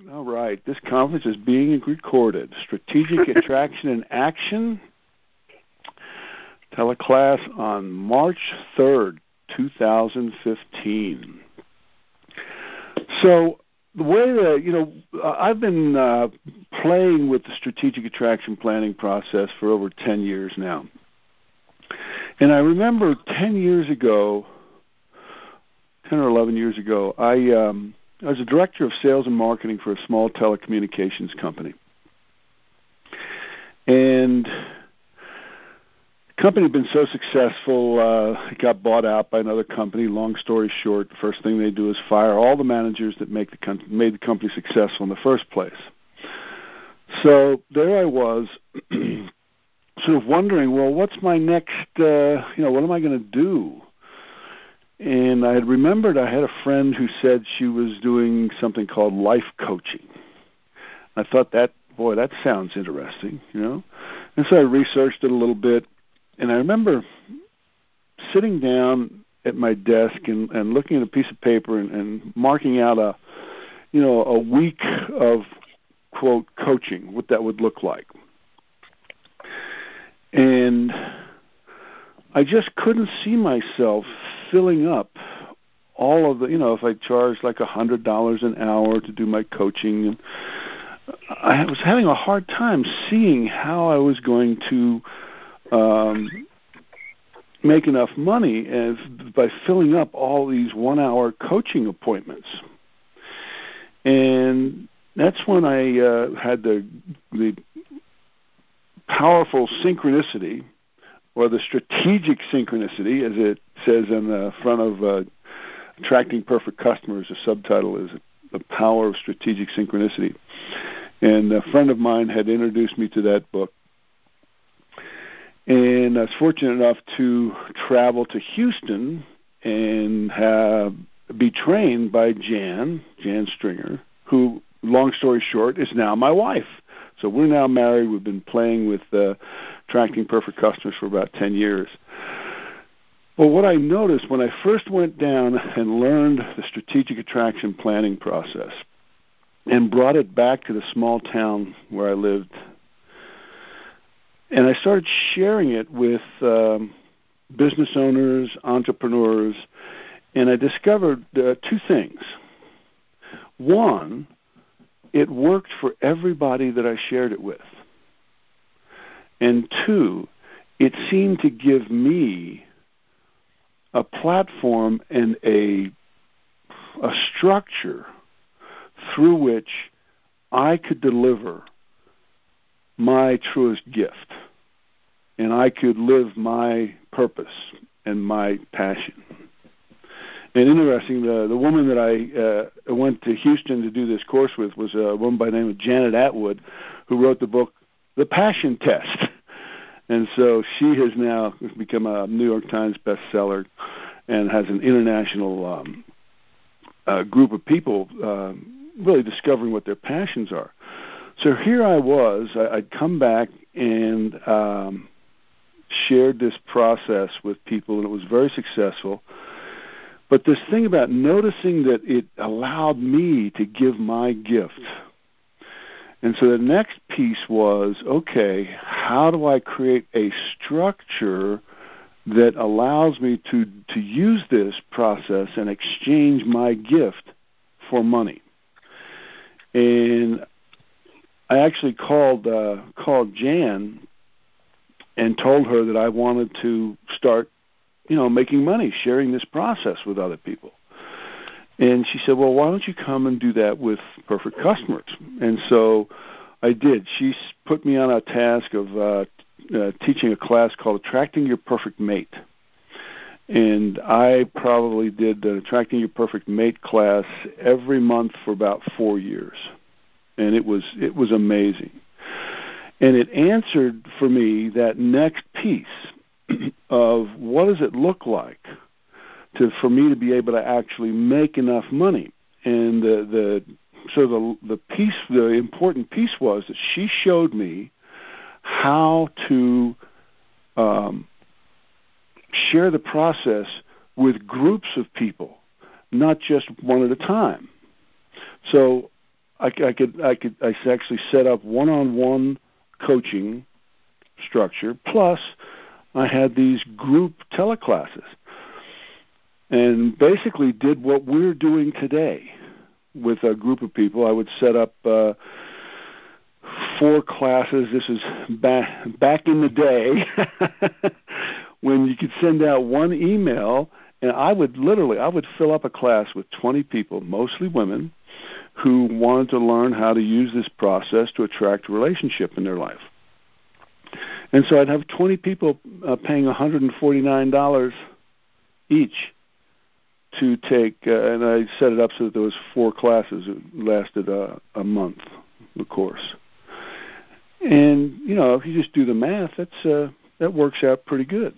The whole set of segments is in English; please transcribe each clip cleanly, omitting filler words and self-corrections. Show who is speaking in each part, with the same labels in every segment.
Speaker 1: All right. This conference is being recorded. Strategic Attraction in Action, teleclass on March 3rd, 2015. So the way that, I've been playing with the strategic attraction planning process for over 10 years now. And I remember 10 or 11 years ago, I was a director of sales and marketing for a small telecommunications company. And the company had been so successful, it got bought out by another company. Long story short, the first thing they do is fire all the managers that made the company successful in the first place. So there I was, sort of wondering, well, what's my next, what am I going to do? And I had remembered I had a friend who said she was doing something called life coaching. I thought that sounds interesting, And so I researched it a little bit, and I remember sitting down at my desk and looking at a piece of paper and marking out a week of, quote, coaching, what that would look like. And I just couldn't see myself filling up all of the, if I charged like $100 an hour to do my coaching. And I was having a hard time seeing how I was going to make enough money by filling up all these 1-hour coaching appointments. And that's when I had the powerful synchronicity, or the strategic synchronicity, as it says in the front of Attracting Perfect Customers. The subtitle is The Power of Strategic Synchronicity. And a friend of mine had introduced me to that book. And I was fortunate enough to travel to Houston and be trained by Jan Stringer, who, long story short, is now my wife. So we're now married. We've been playing with Attracting Perfect Customers for about 10 years. Well, what I noticed when I first went down and learned the strategic attraction planning process and brought it back to the small town where I lived, and I started sharing it with business owners, entrepreneurs, and I discovered two things. One, it worked for everybody that I shared it with. And two, it seemed to give me a platform and a structure through which I could deliver my truest gift, and I could live my purpose and my passion. And interesting, the woman that I went to Houston to do this course with was a woman by the name of Janet Atwood, who wrote the book, The Passion Test. And so she has now become a New York Times bestseller and has an international group of people really discovering what their passions are. So here I was. I'd come back and shared this process with people, and it was very successful. But this thing about noticing that it allowed me to give my gift. And so the next piece was, okay, how do I create a structure that allows me to use this process and exchange my gift for money? And I actually called Jan and told her that I wanted to start making money, sharing this process with other people. And she said, well, why don't you come and do that with Perfect Customers? And so I did. She put me on a task of teaching a class called Attracting Your Perfect Mate. And I probably did the Attracting Your Perfect Mate class every month for about 4 years. And it was amazing. And it answered for me that next piece of what does it look like for me to be able to actually make enough money. And the important piece was that she showed me how to share the process with groups of people, not just one at a time. So I actually set up one-on-one coaching structure. Plus, I had these group teleclasses, and basically did what we're doing today with a group of people. I would set up 4 classes. This is back in the day when you could send out one email, and I would fill up a class with 20 people, mostly women, who wanted to learn how to use this process to attract a relationship in their life. And so I'd have 20 people paying $149 each to take, and I set it up so that there was 4 classes. It lasted a month, the course. And, if you just do the math, that works out pretty good.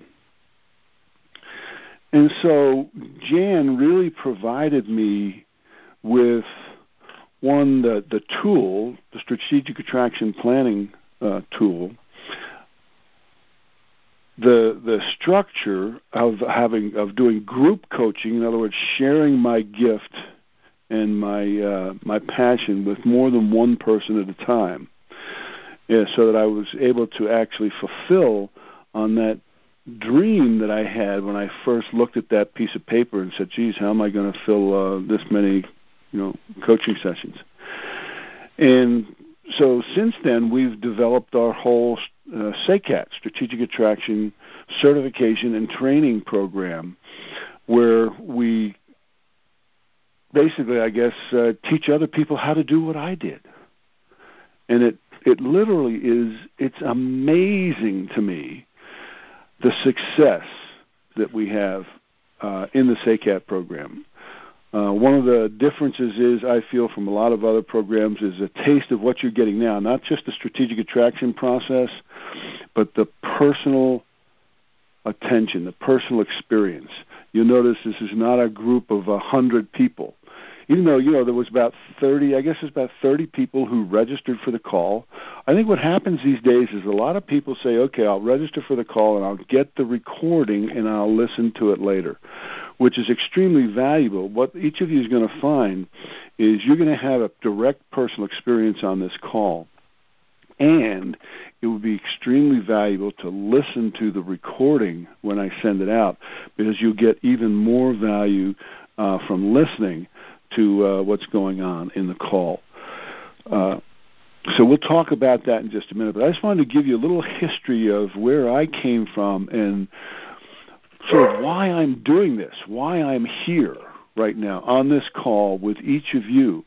Speaker 1: And so Jan really provided me with, one, the tool, the strategic attraction planning tool, the structure of doing group coaching, in other words, sharing my gift and my passion with more than one person at a time, so that I was able to actually fulfill on that dream that I had when I first looked at that piece of paper and said, geez, how am I going to fill this many coaching sessions? And so since then, we've developed our whole SACAT, Strategic Attraction Certification and Training Program, where we basically, I guess, teach other people how to do what I did. And it literally is, it's amazing to me, the success that we have in the SACAT program. One of the differences is, I feel, from a lot of other programs, is a taste of what you're getting now, not just the strategic attraction process, but the personal attention, the personal experience. You'll notice this is not a group of 100 people. Even though, there was about 30, I guess there's about 30 people who registered for the call. I think what happens these days is a lot of people say, okay, I'll register for the call and I'll get the recording and I'll listen to it later, which is extremely valuable. What each of you is going to find is you're going to have a direct personal experience on this call. And it would be extremely valuable to listen to the recording when I send it out, because you'll get even more value from listening to what's going on in the call. So we'll talk about that in just a minute. But I just wanted to give you a little history of where I came from and sort of why I'm doing this, why I'm here right now on this call with each of you.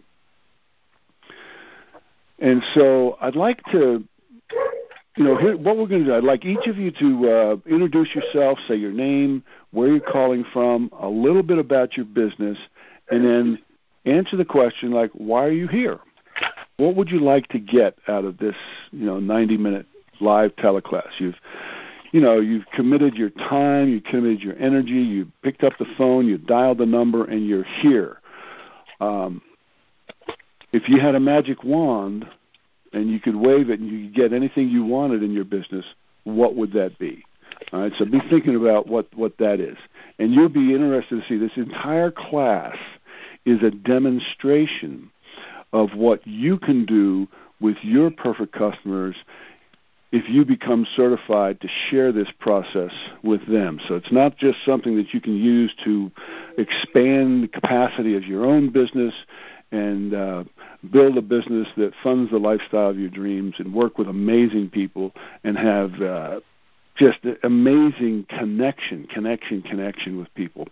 Speaker 1: And so I'd like to, what we're going to do, I'd like each of you to introduce yourself, say your name, where you're calling from, a little bit about your business, and then answer the question like, why are you here? What would you like to get out of this, 90-minute live teleclass? You've committed your time, you committed your energy, you picked up the phone, you dialed the number, and you're here. If you had a magic wand and you could wave it and you could get anything you wanted in your business, what would that be? All right, so be thinking about what that is. And you'll be interested to see this entire class is a demonstration of what you can do with your perfect customers if you become certified to share this process with them. So it's not just something that you can use to expand the capacity of your own business and build a business that funds the lifestyle of your dreams and work with amazing people and have just amazing connection with people.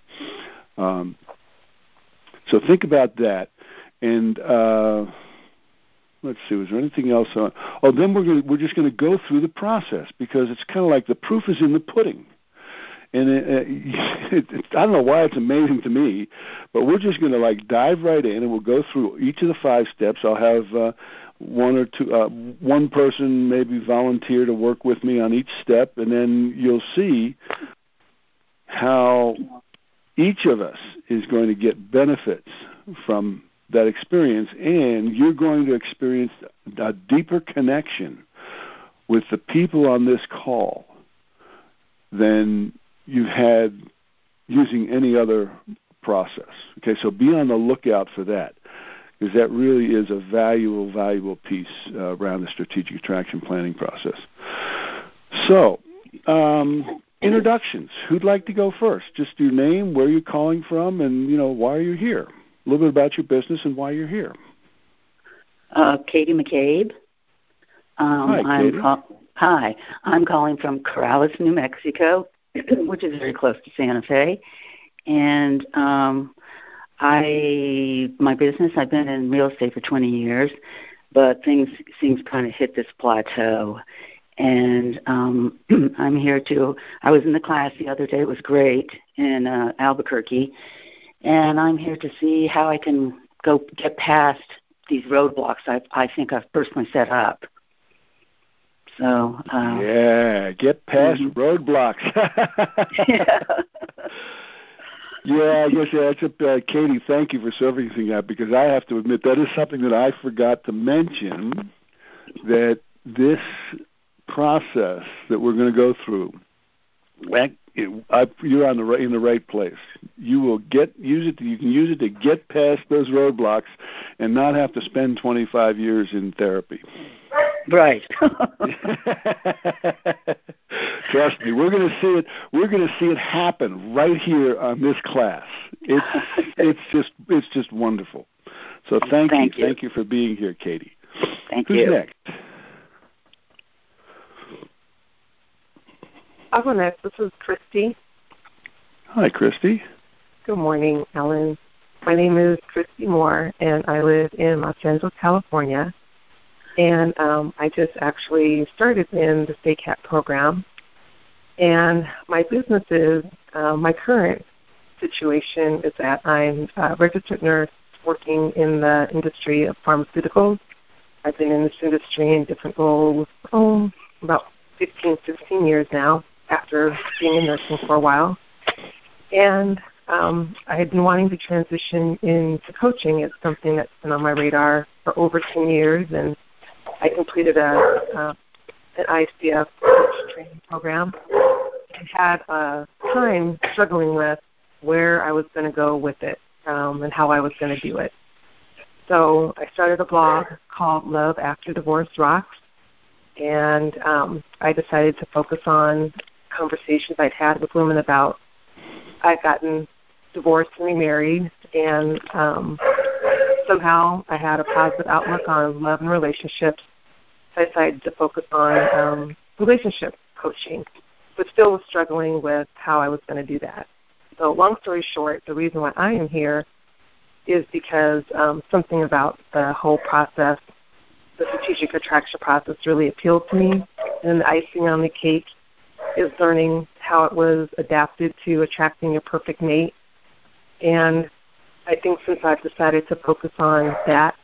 Speaker 1: So think about that. And let's see, was there anything else? Then we're just going to go through the process, because it's kind of like the proof is in the pudding. And I don't know why it's amazing to me, but we're just going to dive right in, and we'll go through each of the 5 steps. I'll have one person maybe volunteer to work with me on each step, and then you'll see how each of us is going to get benefits from that experience, and you're going to experience a deeper connection with the people on this call than you've had using any other process. Okay, so be on the lookout for that, because that really is a valuable piece around the strategic attraction planning process. So, introductions. Who'd like to go first? Just your name, where you're calling from, and, why you're here. A little bit about your business and why you're here.
Speaker 2: Katie McCabe.
Speaker 1: Hi, Katie.
Speaker 2: Hi. I'm calling from Corrales, New Mexico, which is very close to Santa Fe. And my business, I've been in real estate for 20 years, but things seem to kind of hit this plateau. And I'm here I was in the class the other day. It was great in Albuquerque. And I'm here to see how I can get past these roadblocks I think I've personally set up. So
Speaker 1: get past roadblocks.
Speaker 2: Yeah.
Speaker 1: Yeah, I guess that's Katie, thank you for servicing that, because I have to admit that is something that I forgot to mention, that this process that we're going to go through, you're in the right place. You will you can use it to get past those roadblocks and not have to spend 25 years in therapy.
Speaker 2: Right.
Speaker 1: Trust me, we're going to see it. We're going to see it happen right here on this class. It's just wonderful. So thank you. Thank you for being here, Katie.
Speaker 2: Who's
Speaker 1: next?
Speaker 3: I'll go next. This is Christy.
Speaker 1: Hi, Christy.
Speaker 3: Good morning, Ellen. My name is Christy Moore, and I live in Los Angeles, California. And I just actually started in the STACAT program. And my business is, my current situation is that I'm a registered nurse working in the industry of pharmaceuticals. I've been in this industry in different roles about 16 years now, after being in nursing for a while. And I had been wanting to transition into coaching. It's something that's been on my radar for over 10 years, and I completed an ICF coach training program. I had a time struggling with where I was going to go with it and how I was going to do it. So I started a blog called Love After Divorce Rocks, and I decided to focus on conversations I'd had with women about I'd gotten divorced and remarried, and somehow I had a positive outlook on love and relationships. So I decided to focus on relationship coaching, but still was struggling with how I was going to do that. So long story short, the reason why I am here is because something about the whole process, the strategic attraction process, really appealed to me. And the icing on the cake is learning how it was adapted to attracting a perfect mate. And I think since I've decided to focus on that,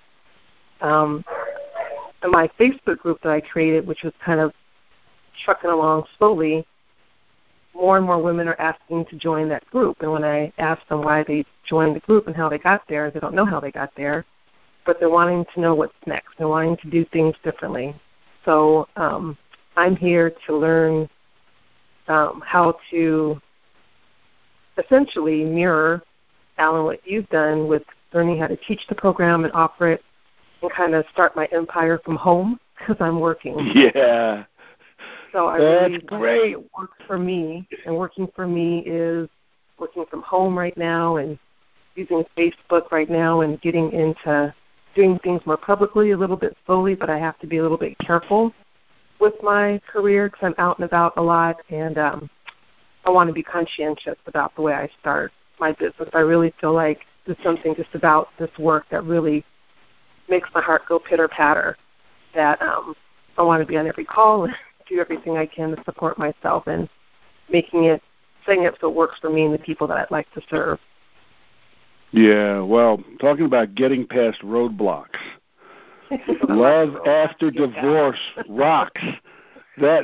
Speaker 3: my Facebook group that I created, which was kind of trucking along slowly, more and more women are asking to join that group. And when I ask them why they joined the group and how they got there, they don't know how they got there, but they're wanting to know what's next. They're wanting to do things differently. So I'm here to learn how to essentially mirror, Alan, what you've done with learning how to teach the program and offer it, and kind of start my empire from home because I'm working.
Speaker 1: Yeah.
Speaker 3: So
Speaker 1: That's great.
Speaker 3: It works for me, and working for me is working from home right now and using Facebook right now and getting into doing things more publicly a little bit slowly, but I have to be a little bit careful with my career because I'm out and about a lot, and I want to be conscientious about the way I start my business. I really feel like there's something just about this work that really makes my heart go pitter-patter, that I want to be on every call and do everything I can to support myself and setting it so it works for me and the people that I'd like to serve.
Speaker 1: Yeah, well, talking about getting past roadblocks. Love After Divorce Rocks. That's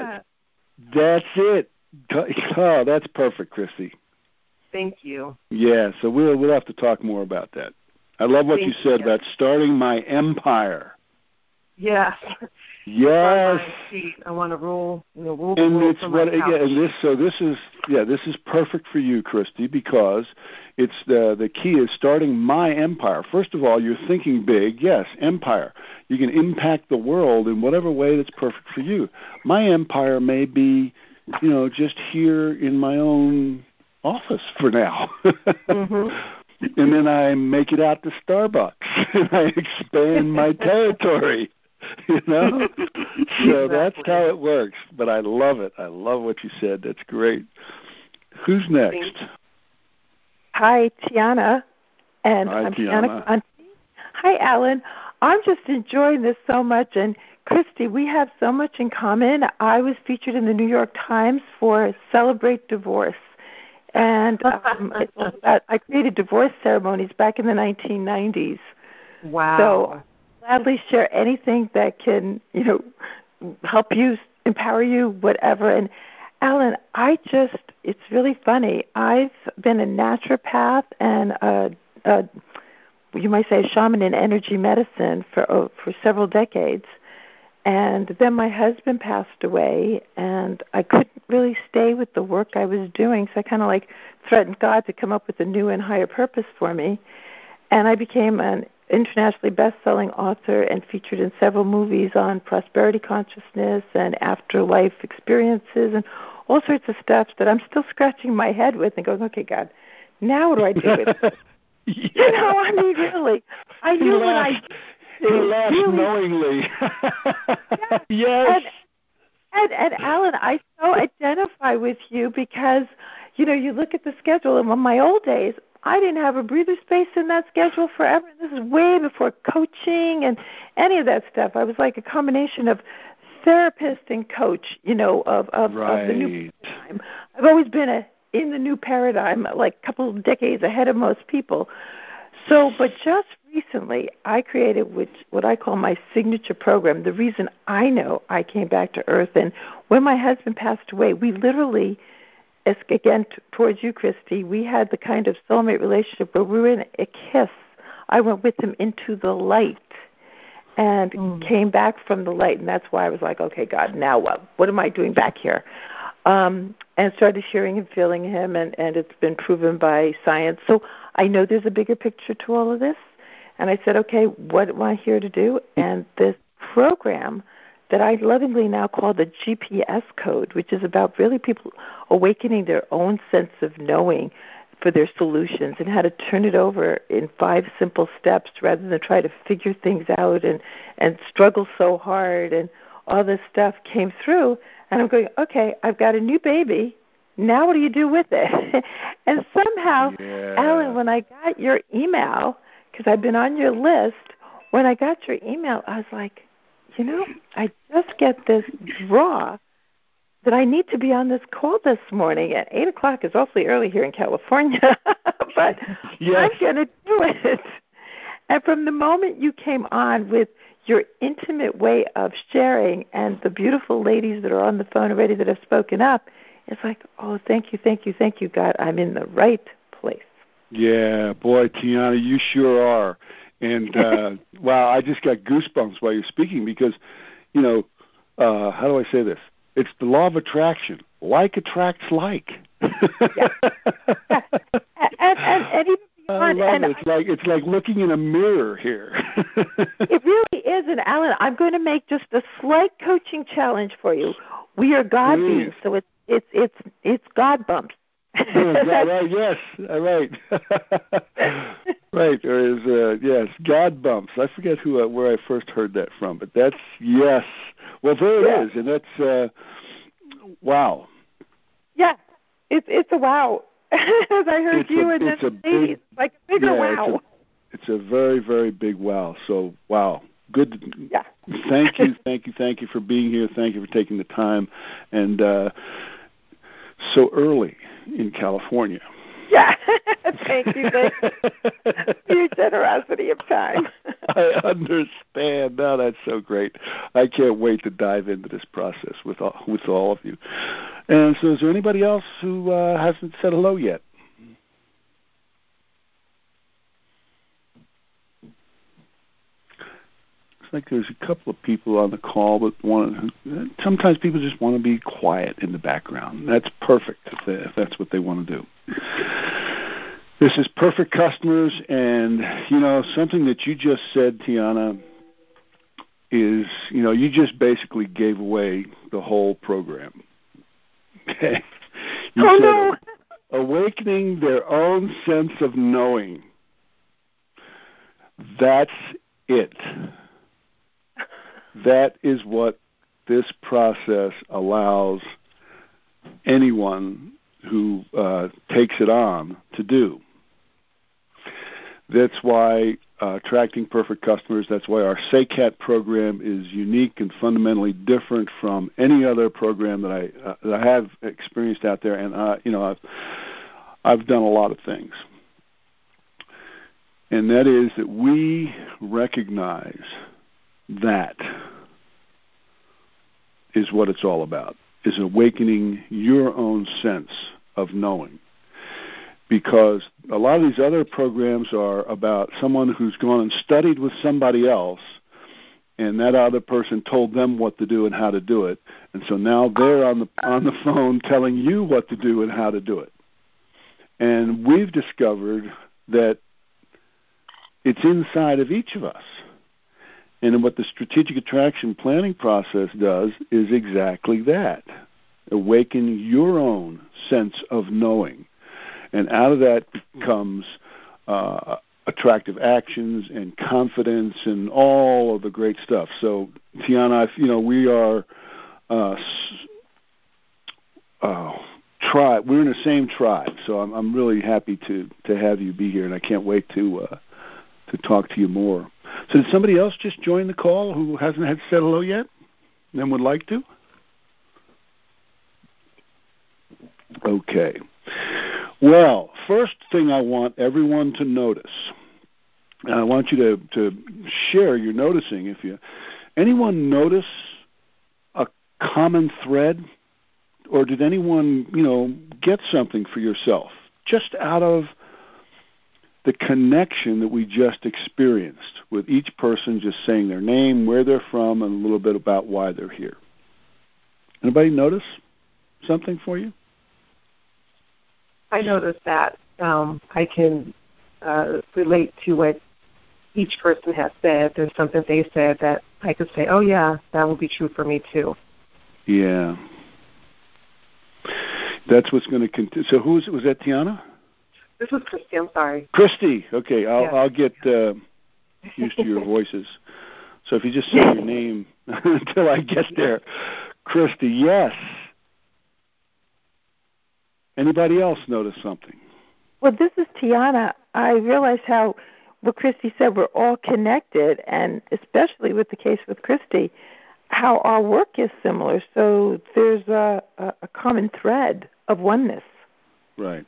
Speaker 1: it. Oh, that's perfect, Christy.
Speaker 3: Thank you.
Speaker 1: Yeah, so we'll have to talk more about that. I love what you said about starting my empire.
Speaker 3: Yes.
Speaker 1: Yes.
Speaker 3: I want to rule the world
Speaker 1: it's
Speaker 3: from
Speaker 1: what
Speaker 3: my couch.
Speaker 1: this is perfect for you, Christy, because it's the key is starting my empire. First of all, you're thinking big. Yes, empire. You can impact the world in whatever way that's perfect for you. My empire may be, just here in my own office for now. And then I make it out to Starbucks and I expand my territory. So that's how it works. But I love it. I love what you said. That's great. Who's next?
Speaker 4: Hi, Tiana. And
Speaker 1: Hi,
Speaker 4: I'm
Speaker 1: Tiana.
Speaker 4: Conti. Hi, Alan. I'm just enjoying this so much. And Christy, we have so much in common. I was featured in the New York Times for Celebrate Divorce. And I created divorce ceremonies back in the 1990s.
Speaker 3: Wow.
Speaker 4: So gladly share anything that can, help you, empower you, whatever. And Alan, it's really funny. I've been a naturopath and you might say a shaman in energy medicine for several decades. And then my husband passed away, and I couldn't really stay with the work I was doing, so I kind of threatened God to come up with a new and higher purpose for me. And I became an internationally best-selling author and featured in several movies on prosperity consciousness and afterlife experiences and all sorts of stuff that I'm still scratching my head with and going, okay, God, now what do I do with it? Really, I knew when I...
Speaker 1: He laughs knowingly. Yes.
Speaker 4: And Alan, I so identify with you because, you look at the schedule, and in my old days, I didn't have a breather space in that schedule forever. This is way before coaching and any of that stuff. I was like a combination of therapist and coach, of the new paradigm. I've always been in the new paradigm, like a couple of decades ahead of most people. So, but just recently, I created what I call my signature program. The reason I know I came back to Earth, and when my husband passed away, we literally, again, towards you, Christy, we had the kind of soulmate relationship where we were in a kiss. I went with him into the light and came back from the light, and that's why I was like, okay, God, now what? What am I doing back here? And started hearing and feeling him, and it's been proven by science. So I know there's a bigger picture to all of this. And I said, okay, what am I here to do? And this program that I lovingly now call the GPS code, which is about really people awakening their own sense of knowing for their solutions and how to turn it over in 5 simple steps rather than try to figure things out and struggle so hard, and all this stuff came through. And I'm going, okay, I've got a new baby. Now what do you do with it? And somehow, Alan, when I got your email, because I've been on your list, when I got your email, I was like, I just get this draw that I need to be on this call this morning at 8 o'clock. It's awfully early here in California, but I'm going to do it. And from the moment you came on with your intimate way of sharing and the beautiful ladies that are on the phone already that have spoken up, it's like, oh, thank you, God. I'm in the right place.
Speaker 1: Yeah, boy, Tiana, you sure are. And, wow, I just got goosebumps while you're speaking because, how do I say this? It's the law of attraction. Like attracts like.
Speaker 4: Yeah. And even beyond,
Speaker 1: I love it. It's like looking in a mirror here.
Speaker 4: It really is. And Alan, I'm going to make just a slight coaching challenge for you. We are God beings, so it's God bumps.
Speaker 1: Right, yes, right. Right, there is, yes, God bumps. I forget where I first heard that from, but that's, yes. Well, there it is, and that's, wow.
Speaker 4: Yeah, it's a wow. As I heard you and the ladies, like a bigger wow.
Speaker 1: It's a very, very big wow, so wow. Good.
Speaker 4: Yeah.
Speaker 1: Thank you for being here. Thank you for taking the time, and so early in California.
Speaker 4: Yeah, thank you for your generosity of time.
Speaker 1: I understand. Now that's so great. I can't wait to dive into this process with all of you. And so is there anybody else who hasn't said hello yet? like there's a couple of people on the call, but sometimes people just want to be quiet in the background. That's perfect if that's what they want to do. This is Perfect Customers, and, something that you just said, Tiana, is, you just basically gave away the whole program. Okay? You said,
Speaker 4: no.
Speaker 1: Awakening their own sense of knowing. That's it. That is what this process allows anyone who takes it on to do. That's why Attracting Perfect Customers, that's why our SACAT program is unique and fundamentally different from any other program that I have experienced out there. And I've done a lot of things. And that is that we recognize that is what it's all about, is awakening your own sense of knowing. Because a lot of these other programs are about someone who's gone and studied with somebody else, and that other person told them what to do and how to do it. And so now they're on the phone telling you what to do and how to do it. And we've discovered that it's inside of each of us. And what the strategic attraction planning process does is exactly that. Awaken your own sense of knowing. And out of that comes attractive actions and confidence and all of the great stuff. So, Tiana, we are tribe. We're in the same tribe. So I'm really happy to have you be here, and I can't wait to talk to you more. So did somebody else just join the call who hasn't had said hello yet and would like to? Okay. Well, first thing I want everyone to notice, and I want you to share your noticing. Anyone notice a common thread, or did anyone, get something for yourself just out of the connection that we just experienced with each person just saying their name, where they're from, and a little bit about why they're here? Anybody notice something for you?
Speaker 3: I noticed that I can relate to what each person has said. There's something they said that I could say, oh, yeah, that will be true for me, too.
Speaker 1: Yeah. That's what's going to continue. So was that Tiana?
Speaker 3: This was Christy, I'm sorry.
Speaker 1: Christy, okay, I'll get used to your voices. So if you just say your name until I get there. Christy, yes. Anybody else notice something?
Speaker 4: Well, this is Tiana. I realized how what Christy said, we're all connected, and especially with the case with Christy, how our work is similar. So there's a common thread of oneness.
Speaker 1: Right.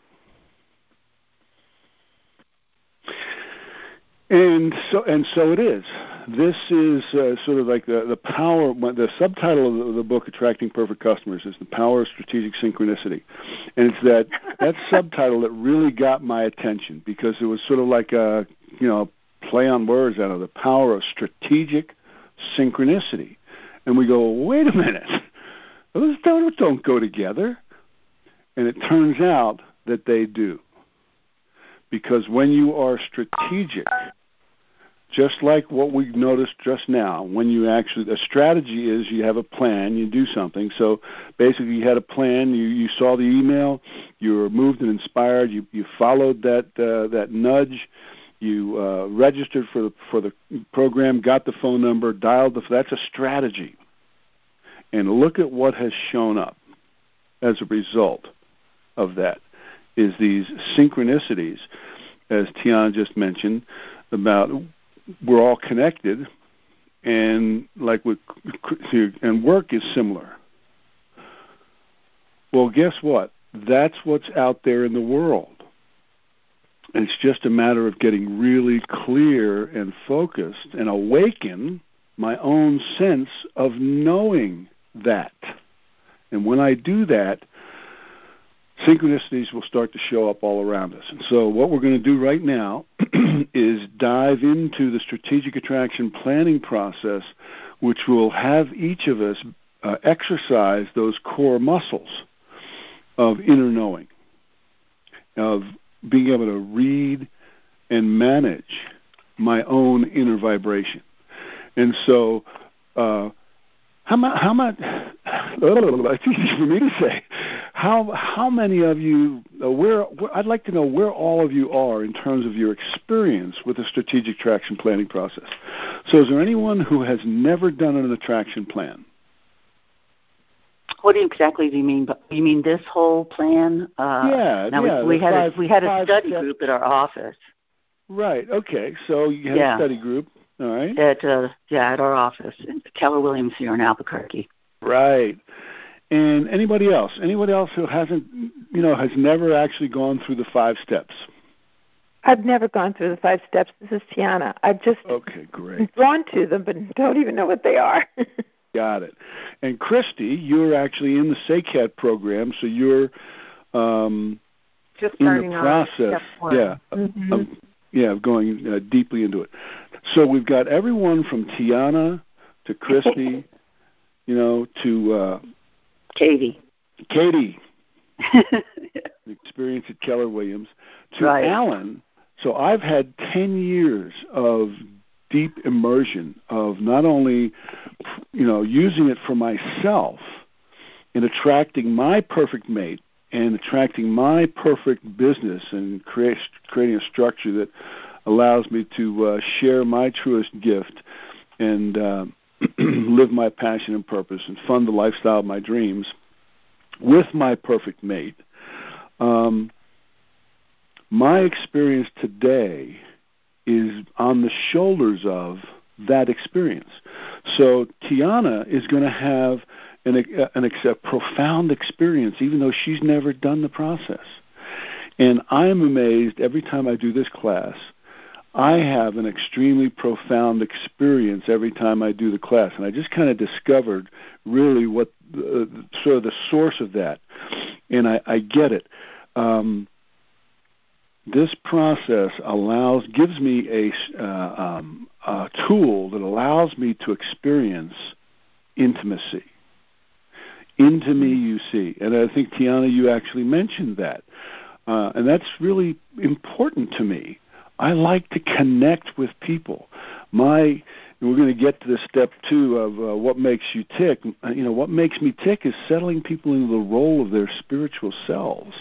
Speaker 1: And so it is. This is sort of like the power. The subtitle of the book, Attracting Perfect Customers, is The Power of Strategic Synchronicity. And it's that subtitle that really got my attention, because it was sort of like a, play on words out of the power of strategic synchronicity. And we go, wait a minute, those don't go together. And it turns out that they do. Because when you are strategic, just like what we noticed just now, when you actually, a strategy is you have a plan, you do something. So basically you had a plan, you saw the email, you were moved and inspired, you followed that nudge, you registered for the program, got the phone number, dialed that's a strategy. And look at what has shown up as a result of that, is these synchronicities, as Tiana just mentioned, about we're all connected, and and work is similar. Well, guess what? That's what's out there in the world. And it's just a matter of getting really clear and focused and awaken my own sense of knowing that. And when I do that, synchronicities will start to show up all around us. And so what we're going to do right now is dive into the strategic attraction planning process, which will have each of us exercise those core muscles of inner knowing, of being able to read and manage my own inner vibration. And so how much, it's easy for me to say, how many of you, I'd like to know where all of you are in terms of your experience with the strategic attraction planning process. So is there anyone who has never done an attraction plan?
Speaker 2: What exactly do you mean? You mean this whole plan? We had a study group at our office.
Speaker 1: Right. Okay. So you had a study group. All right.
Speaker 2: At our office, Keller Williams here in Albuquerque.
Speaker 1: Right. And anybody else who hasn't, has never actually gone through the 5 steps?
Speaker 4: I've never gone through the 5 steps. This is Tiana. I've just drawn to them, but don't even know what they are.
Speaker 1: Got it. And Christy, you're actually in the SACAT program, so you're
Speaker 3: just
Speaker 1: in the process. Of going deeply into it. So we've got everyone from Tiana to Christy, to
Speaker 2: Katie.
Speaker 1: Experience at Keller Williams, to Alan. So I've had 10 years of deep immersion of not only, using it for myself in attracting my perfect mate and attracting my perfect business and creating a structure that allows me to share my truest gift and live my passion and purpose and fund the lifestyle of my dreams with my perfect mate. My experience today is on the shoulders of that experience. So Tiana is going to have a profound experience, even though she's never done the process. And I'm amazed every time I do this class. I have an extremely profound experience every time I do the class, and I just kind of discovered really what sort of the source of that, and I get it. This process gives me a tool that allows me to experience intimacy. Into me you see. And I think, Tiana, you actually mentioned that. And that's really important to me. I like to connect with people. We're going to get to the step 2 of what makes you tick. What makes me tick is settling people into the role of their spiritual selves.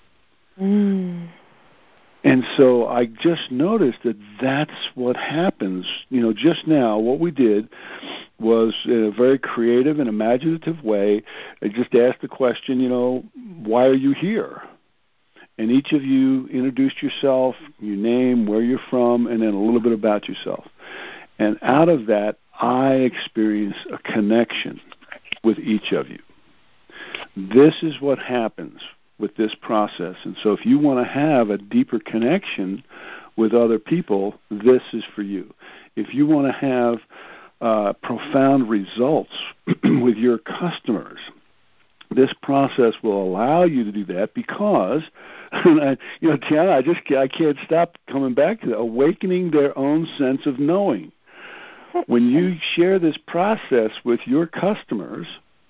Speaker 1: And so I just noticed that that's what happens. Just now, what we did was, in a very creative and imaginative way, I just asked the question, why are you here? And each of you introduced yourself, your name, where you're from, and then a little bit about yourself. And out of that, I experience a connection with each of you. This is what happens with this process. And so if you want to have a deeper connection with other people, this is for you. If you want to have profound results with your customers, this process will allow you to do that because, Tiana, I can't stop coming back to that, awakening their own sense of knowing. When you share this process with your customers,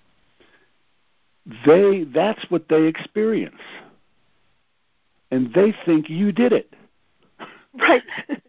Speaker 1: that's what they experience. And they think you did it.
Speaker 4: Right.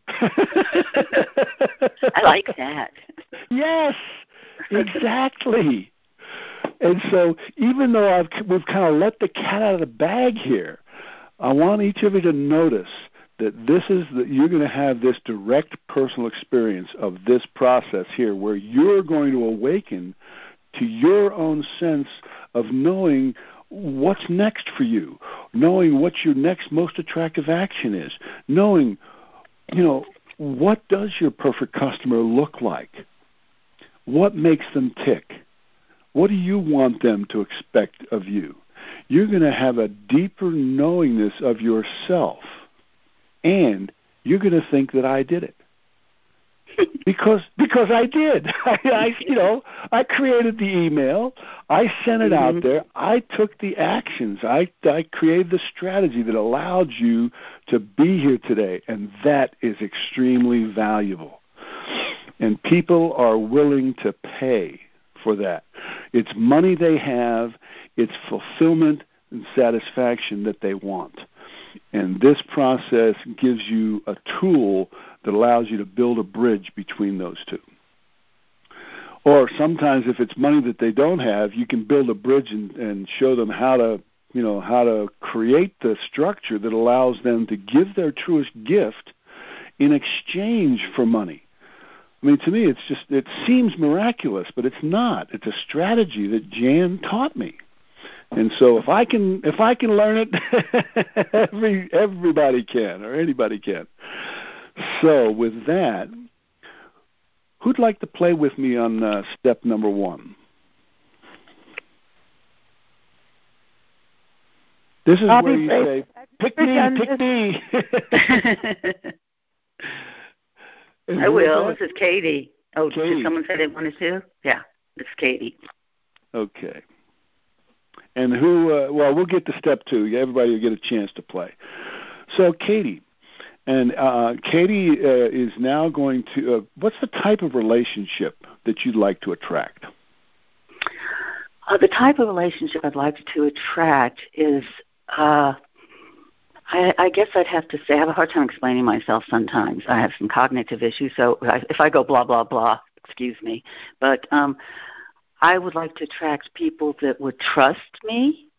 Speaker 2: I like that.
Speaker 1: Yes, exactly. And so even though we've kind of let the cat out of the bag here, I want each of you to notice that you're going to have this direct personal experience of this process here where you're going to awaken to your own sense of knowing what's next for you, knowing what your next most attractive action is, knowing, what does your perfect customer look like? What makes them tick? What do you want them to expect of you? You're going to have a deeper knowingness of yourself, and you're going to think that I did it. Because I did. I created the email. I sent it out there. I took the actions. I created the strategy that allowed you to be here today, and that is extremely valuable. And people are willing to pay for that. It's money they have. It's fulfillment and satisfaction that they want. And this process gives you a tool that allows you to build a bridge between those two. Or sometimes if it's money that they don't have, you can build a bridge and show them how to create the structure that allows them to give their truest gift in exchange for money. I mean, to me, it seems miraculous, but it's not. It's a strategy that Jan taught me. And so if I can learn it, everybody can, or anybody can. So with that, who'd like to play with me on step number 1? This is where you say, pick me.
Speaker 2: I will. This is Katie. Oh,
Speaker 1: Katie.
Speaker 2: Did someone say they wanted to? Yeah, it's Katie.
Speaker 1: Okay. And who, we'll get to step 2. Everybody will get a chance to play. So Katie, and Katie is now going to, what's the type of relationship that you'd like to attract?
Speaker 2: The type of relationship I'd like to attract is, I guess I'd have to say, I have a hard time explaining myself sometimes. I have some cognitive issues, so if I go blah, blah, blah, excuse me. But I would like to attract people that would trust me,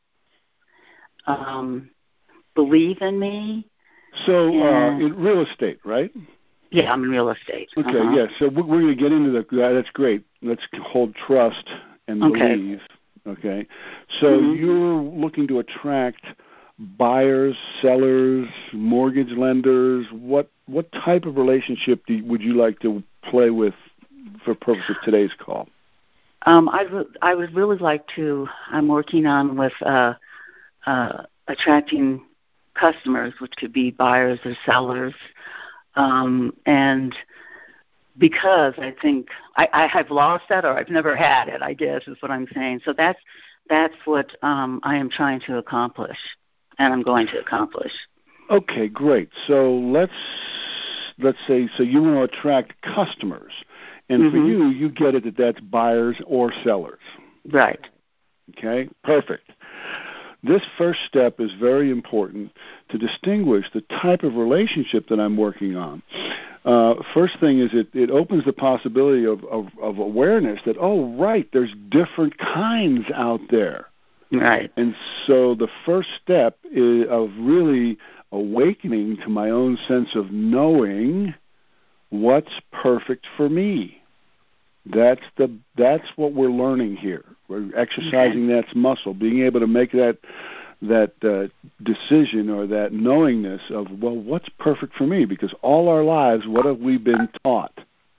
Speaker 2: believe in me.
Speaker 1: So in real estate, right?
Speaker 2: Yeah, I'm in real estate.
Speaker 1: Okay, yeah. So we're going to get into that. That's great. Let's hold trust and believe. Okay. So you're looking to attract buyers, sellers, mortgage lenders. What type of relationship would you like to play with for purpose of today's call?
Speaker 2: I would really like to. I'm working on with attracting customers, which could be buyers or sellers, and because I think I have lost that, or I've never had it, I guess is what I'm saying. So that's what I am trying to accomplish, and I'm going to accomplish.
Speaker 1: Okay, great. So let's say, so you want to attract customers. And for you get it that's buyers or sellers.
Speaker 2: Right.
Speaker 1: Okay, perfect. This first step is very important to distinguish the type of relationship that I'm working on. First thing is it opens the possibility of awareness that, oh, right, there's different kinds out there.
Speaker 2: Right.
Speaker 1: And so the first step is of really awakening to my own sense of knowing what's perfect for me. That's what we're learning here. We're exercising that muscle, being able to make that decision or that knowingness of, well, what's perfect for me? Because all our lives, what have we been taught?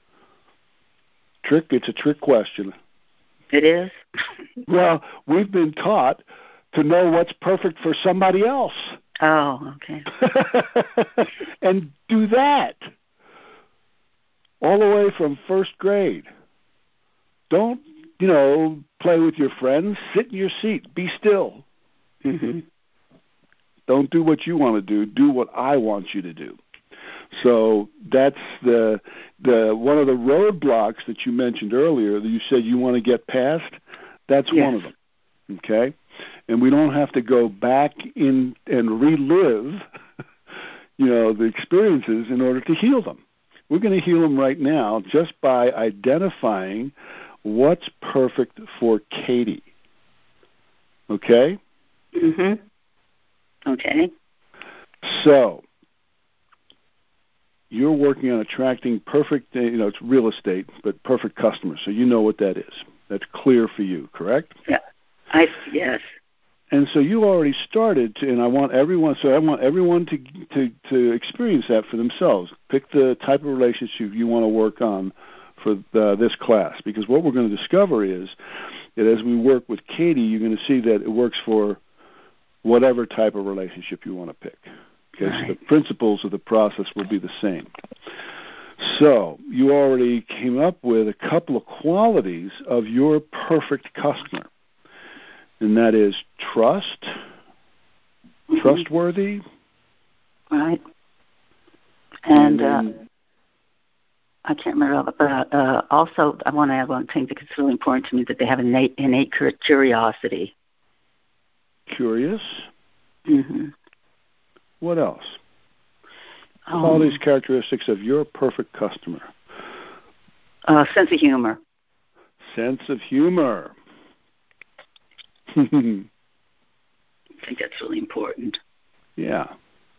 Speaker 1: It's a trick question.
Speaker 2: It is?
Speaker 1: Well, we've been taught to know what's perfect for somebody else.
Speaker 2: Oh, okay.
Speaker 1: And do that all the way from first grade. Don't, play with your friends. Sit in your seat. Be still. Don't do what you want to do. Do what I want you to do. So that's the one of the roadblocks that you mentioned earlier that you said you want to get past. That's one of them. Okay? And we don't have to go back in and relive, the experiences in order to heal them. We're going to heal them right now just by identifying what's perfect for Katie. Okay?
Speaker 2: Okay.
Speaker 1: So, you're working on attracting perfect, it's real estate, but perfect customers. So you know what that is. That's clear for you, correct?
Speaker 2: Yeah. Yes.
Speaker 1: And so you already started, and I want everyone to experience that for themselves. Pick the type of relationship you want to work on for this class, because what we're going to discover is that as we work with Katie, you're going to see that it works for whatever type of relationship you want to pick. Okay, right. So the principles of the process will be the same. So you already came up with a couple of qualities of your perfect customer, and that is trust, trustworthy.
Speaker 2: Right. And I can't remember, but also I want to add one thing because it's really important to me that they have innate curiosity.
Speaker 1: Curious.
Speaker 2: Mm-hmm.
Speaker 1: What else? All these characteristics of your perfect customer.
Speaker 2: Sense of humor.
Speaker 1: Sense of humor.
Speaker 2: I think that's really important.
Speaker 1: Yeah.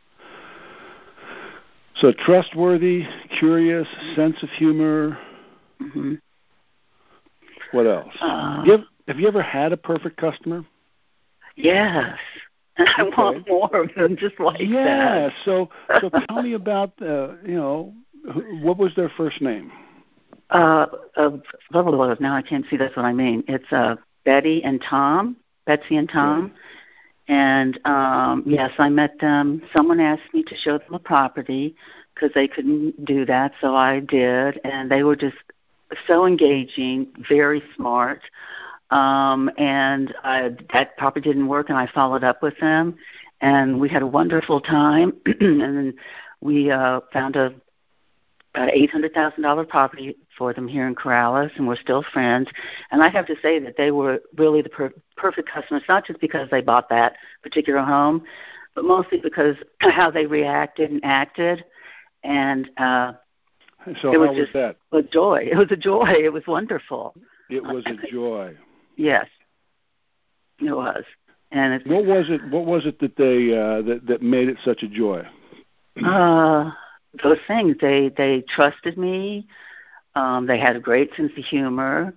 Speaker 1: So trustworthy, curious, sense of humor.
Speaker 2: Mm-hmm.
Speaker 1: What else? Have you ever had a perfect customer?
Speaker 2: Yes. I want more of them just like that.
Speaker 1: Yeah. So tell me about, what was their first name?
Speaker 2: Now I can't see. That's what I mean. It's Betsy and Tom.
Speaker 1: Okay.
Speaker 2: And, yes, I met them. Someone asked me to show them a property because they couldn't do that, so I did. And they were just so engaging, very smart. And that property didn't work, and I followed up with them. And we had a wonderful time. And then we found about $800,000 property for them here in Corrales, and we're still friends. And I have to say that they were really the perfect customers, not just because they bought that particular home, but mostly because how they reacted and acted. And
Speaker 1: so how was that?
Speaker 2: A joy. It was a joy. It was wonderful.
Speaker 1: It was a joy.
Speaker 2: Yes, it was. And
Speaker 1: what was it that they that made it such a joy?
Speaker 2: Those things. They trusted me. They had a great sense of humor.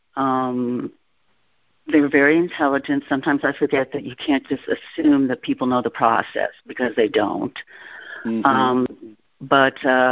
Speaker 2: They were very intelligent. Sometimes I forget that you can't just assume that people know the process because they don't.
Speaker 1: Mm-hmm.
Speaker 2: But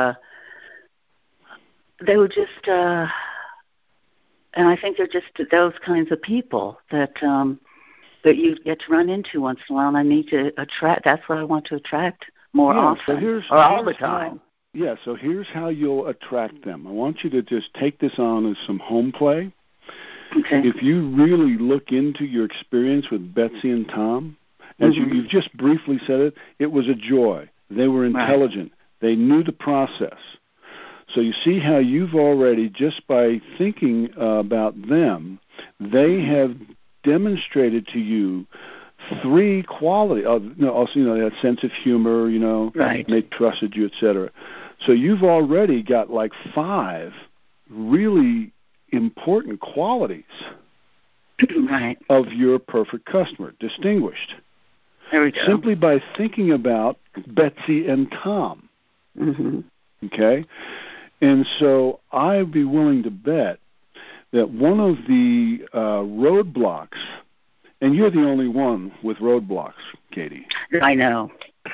Speaker 2: they were just, and I think they're just those kinds of people that you get to run into once in a while. And I need to attract. That's what I want to attract more often, or all the time.
Speaker 1: So here's how you'll attract them. I want you to just take this on as some home play.
Speaker 2: Okay.
Speaker 1: If you really look into your experience with Betsy and Tom, as you've just briefly said it, it was a joy. They were intelligent. Right. They knew the process. So you see how you've already, just by thinking about them, they have demonstrated to you three qualities. Also, that sense of humor,
Speaker 2: right.
Speaker 1: They trusted you, etc. So you've already got like 5 really important qualities
Speaker 2: right.
Speaker 1: of your perfect customer, distinguished.
Speaker 2: There we go.
Speaker 1: Simply by thinking about Betsy and Tom.
Speaker 2: Mm-hmm.
Speaker 1: Okay? And so I'd be willing to bet that one of the roadblocks, and you're the only one with roadblocks, Katie.
Speaker 2: I know.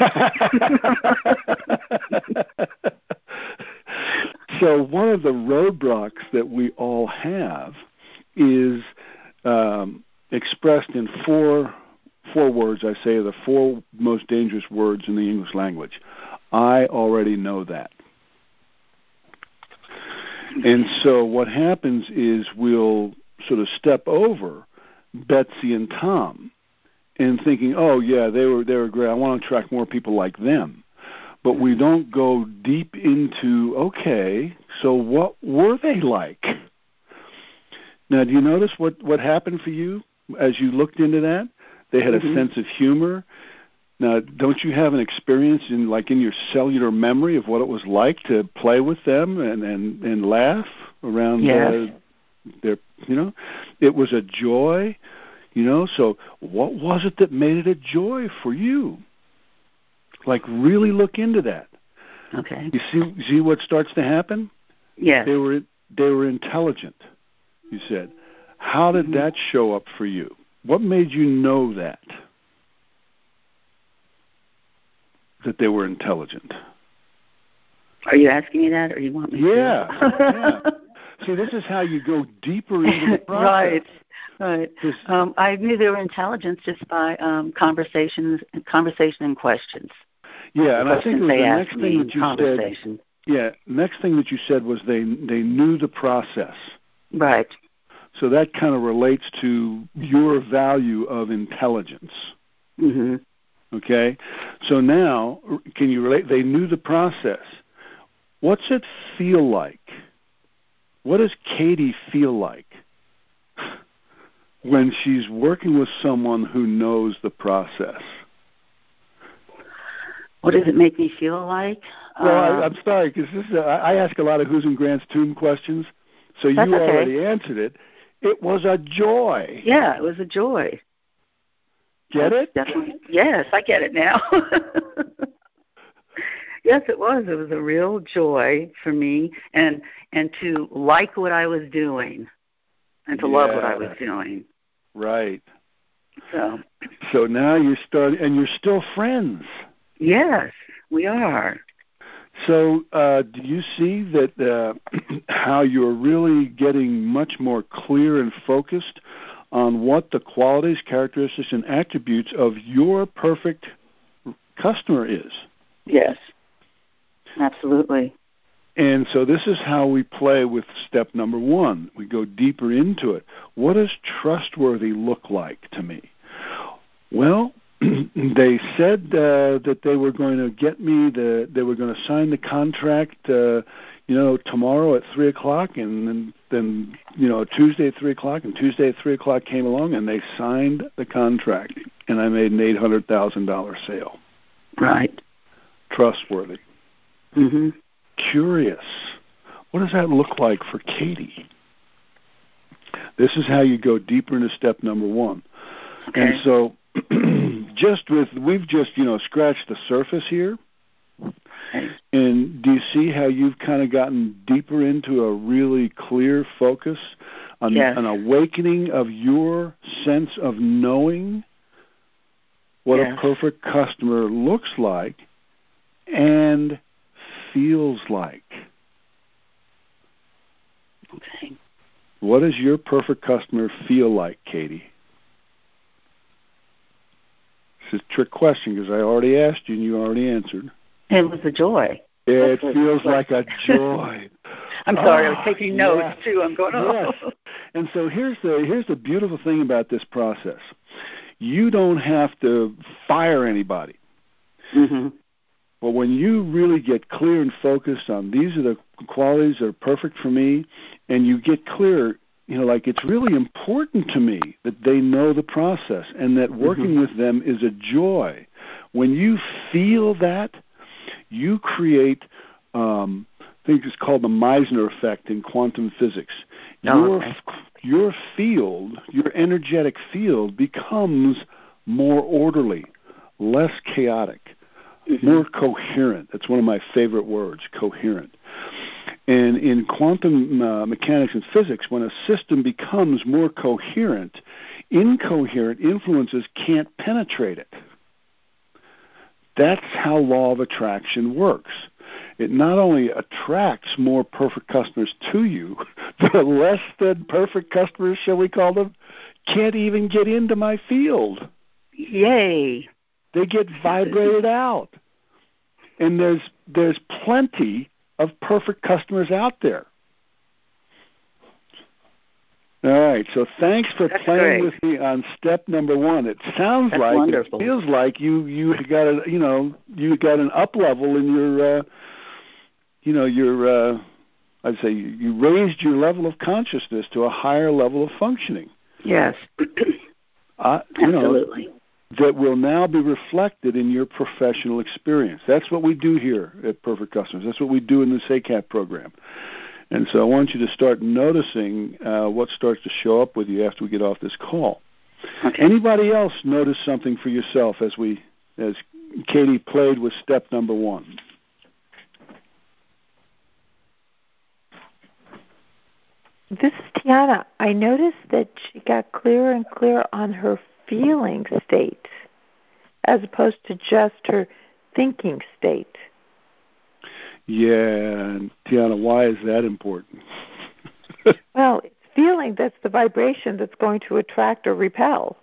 Speaker 1: So one of the roadblocks that we all have is expressed in four words. I say the 4 most dangerous words in the English language. I already know that. And so what happens is we'll sort of step over Betsy and Tom and thinking, oh, yeah, they were great. I want to attract more people like them. But we don't go deep into, okay, so what were they like? Now, do you notice what happened for you as you looked into that? They had a sense of humor. Now, don't you have an experience in your cellular memory of what it was like to play with them and laugh around their, It was a joy, so what was it that made it a joy for you? Really look into that.
Speaker 2: Okay.
Speaker 1: You see what starts to happen?
Speaker 2: Yes.
Speaker 1: They were intelligent, you said. How did that show up for you? What made you know that they were intelligent?
Speaker 2: Are you asking me that, or you want me to?
Speaker 1: Yeah. See, this is how you go deeper into the process.
Speaker 2: Right. I knew they were intelligent just by conversation and questions.
Speaker 1: Yeah, and I think it was the next thing that you said. Yeah. Next thing that you said was they knew the process.
Speaker 2: Right.
Speaker 1: So that kind of relates to your value of intelligence.
Speaker 2: Mm-hmm.
Speaker 1: Okay? So now, can you relate? They knew the process. What's it feel like? What does Katie feel like when she's working with someone who knows the process?
Speaker 2: What does it make me feel like?
Speaker 1: Well, I'm sorry, because I ask a lot of Who's in Grant's Tomb questions, so you already answered it. It was a joy.
Speaker 2: Yeah, it was a joy.
Speaker 1: Get it?
Speaker 2: Definitely. Yes, I get it now. Yes, it was. It was a real joy for me, and to like what I was doing, and to love what I was doing.
Speaker 1: Right.
Speaker 2: So
Speaker 1: now you're starting, and you're still friends.
Speaker 2: Yes, we are.
Speaker 1: So do you see that how you're really getting much more clear and focused on what the qualities, characteristics, and attributes of your perfect customer is?
Speaker 2: Yes, absolutely.
Speaker 1: And so this is how we play with step number 1. We go deeper into it. What does trustworthy look like to me? Well, they said that they were going to get me they were going to sign the contract, tomorrow at 3:00, and then Tuesday at 3:00, and Tuesday at 3:00 came along, and they signed the contract, and I made an $800,000 sale.
Speaker 2: Right.
Speaker 1: Trustworthy.
Speaker 2: Mm-hmm.
Speaker 1: Curious. What does that look like for Katie? This is how you go deeper into step number 1.
Speaker 2: Okay.
Speaker 1: And so we've just scratched the surface here.
Speaker 2: Okay.
Speaker 1: And do you see how you've kind of gotten deeper into a really clear focus on an awakening of your sense of knowing what a perfect customer looks like and feels like?
Speaker 2: Okay.
Speaker 1: What does your perfect customer feel like, Katie? This is a trick question because I already asked you and you already answered.
Speaker 2: It was a joy.
Speaker 1: It feels like a joy.
Speaker 2: I'm sorry, I was taking notes too. I'm going,
Speaker 1: Yes. And so here's the beautiful thing about this process. You don't have to fire anybody.
Speaker 2: Mm-hmm.
Speaker 1: But when you really get clear and focused on these are the qualities that are perfect for me, and you get clear, it's really important to me that they know the process and that working with them is a joy. When you feel that, you create, I think it's called the Meissner effect in quantum physics. Your field, your energetic field, becomes more orderly, less chaotic, more coherent. That's one of my favorite words, coherent. And in quantum mechanics and physics, when a system becomes more coherent, incoherent influences can't penetrate it. That's how law of attraction works. It not only attracts more perfect customers to you, the less than perfect customers, shall we call them, can't even get into my field.
Speaker 2: Yay.
Speaker 1: They get vibrated out. And there's plenty of perfect customers out there. All right, so thanks for playing with me on step number 1. It sounds it feels like you got you got an up level in your I'd say you raised your level of consciousness to a higher level of functioning.
Speaker 2: Yes. Absolutely.
Speaker 1: That will now be reflected in your professional experience. That's what we do here at Perfect Customers. That's what we do in the SACAP program. And so I want you to start noticing what starts to show up with you after we get off this call.
Speaker 2: Okay.
Speaker 1: Anybody else notice something for yourself as Katie played with step number 1?
Speaker 4: This is Tiana. I noticed that she got clearer and clearer on her feeling state as opposed to just her thinking state.
Speaker 1: Yeah, Tiana, why is that important?
Speaker 4: Well, it's feeling that's the vibration that's going to attract or repel.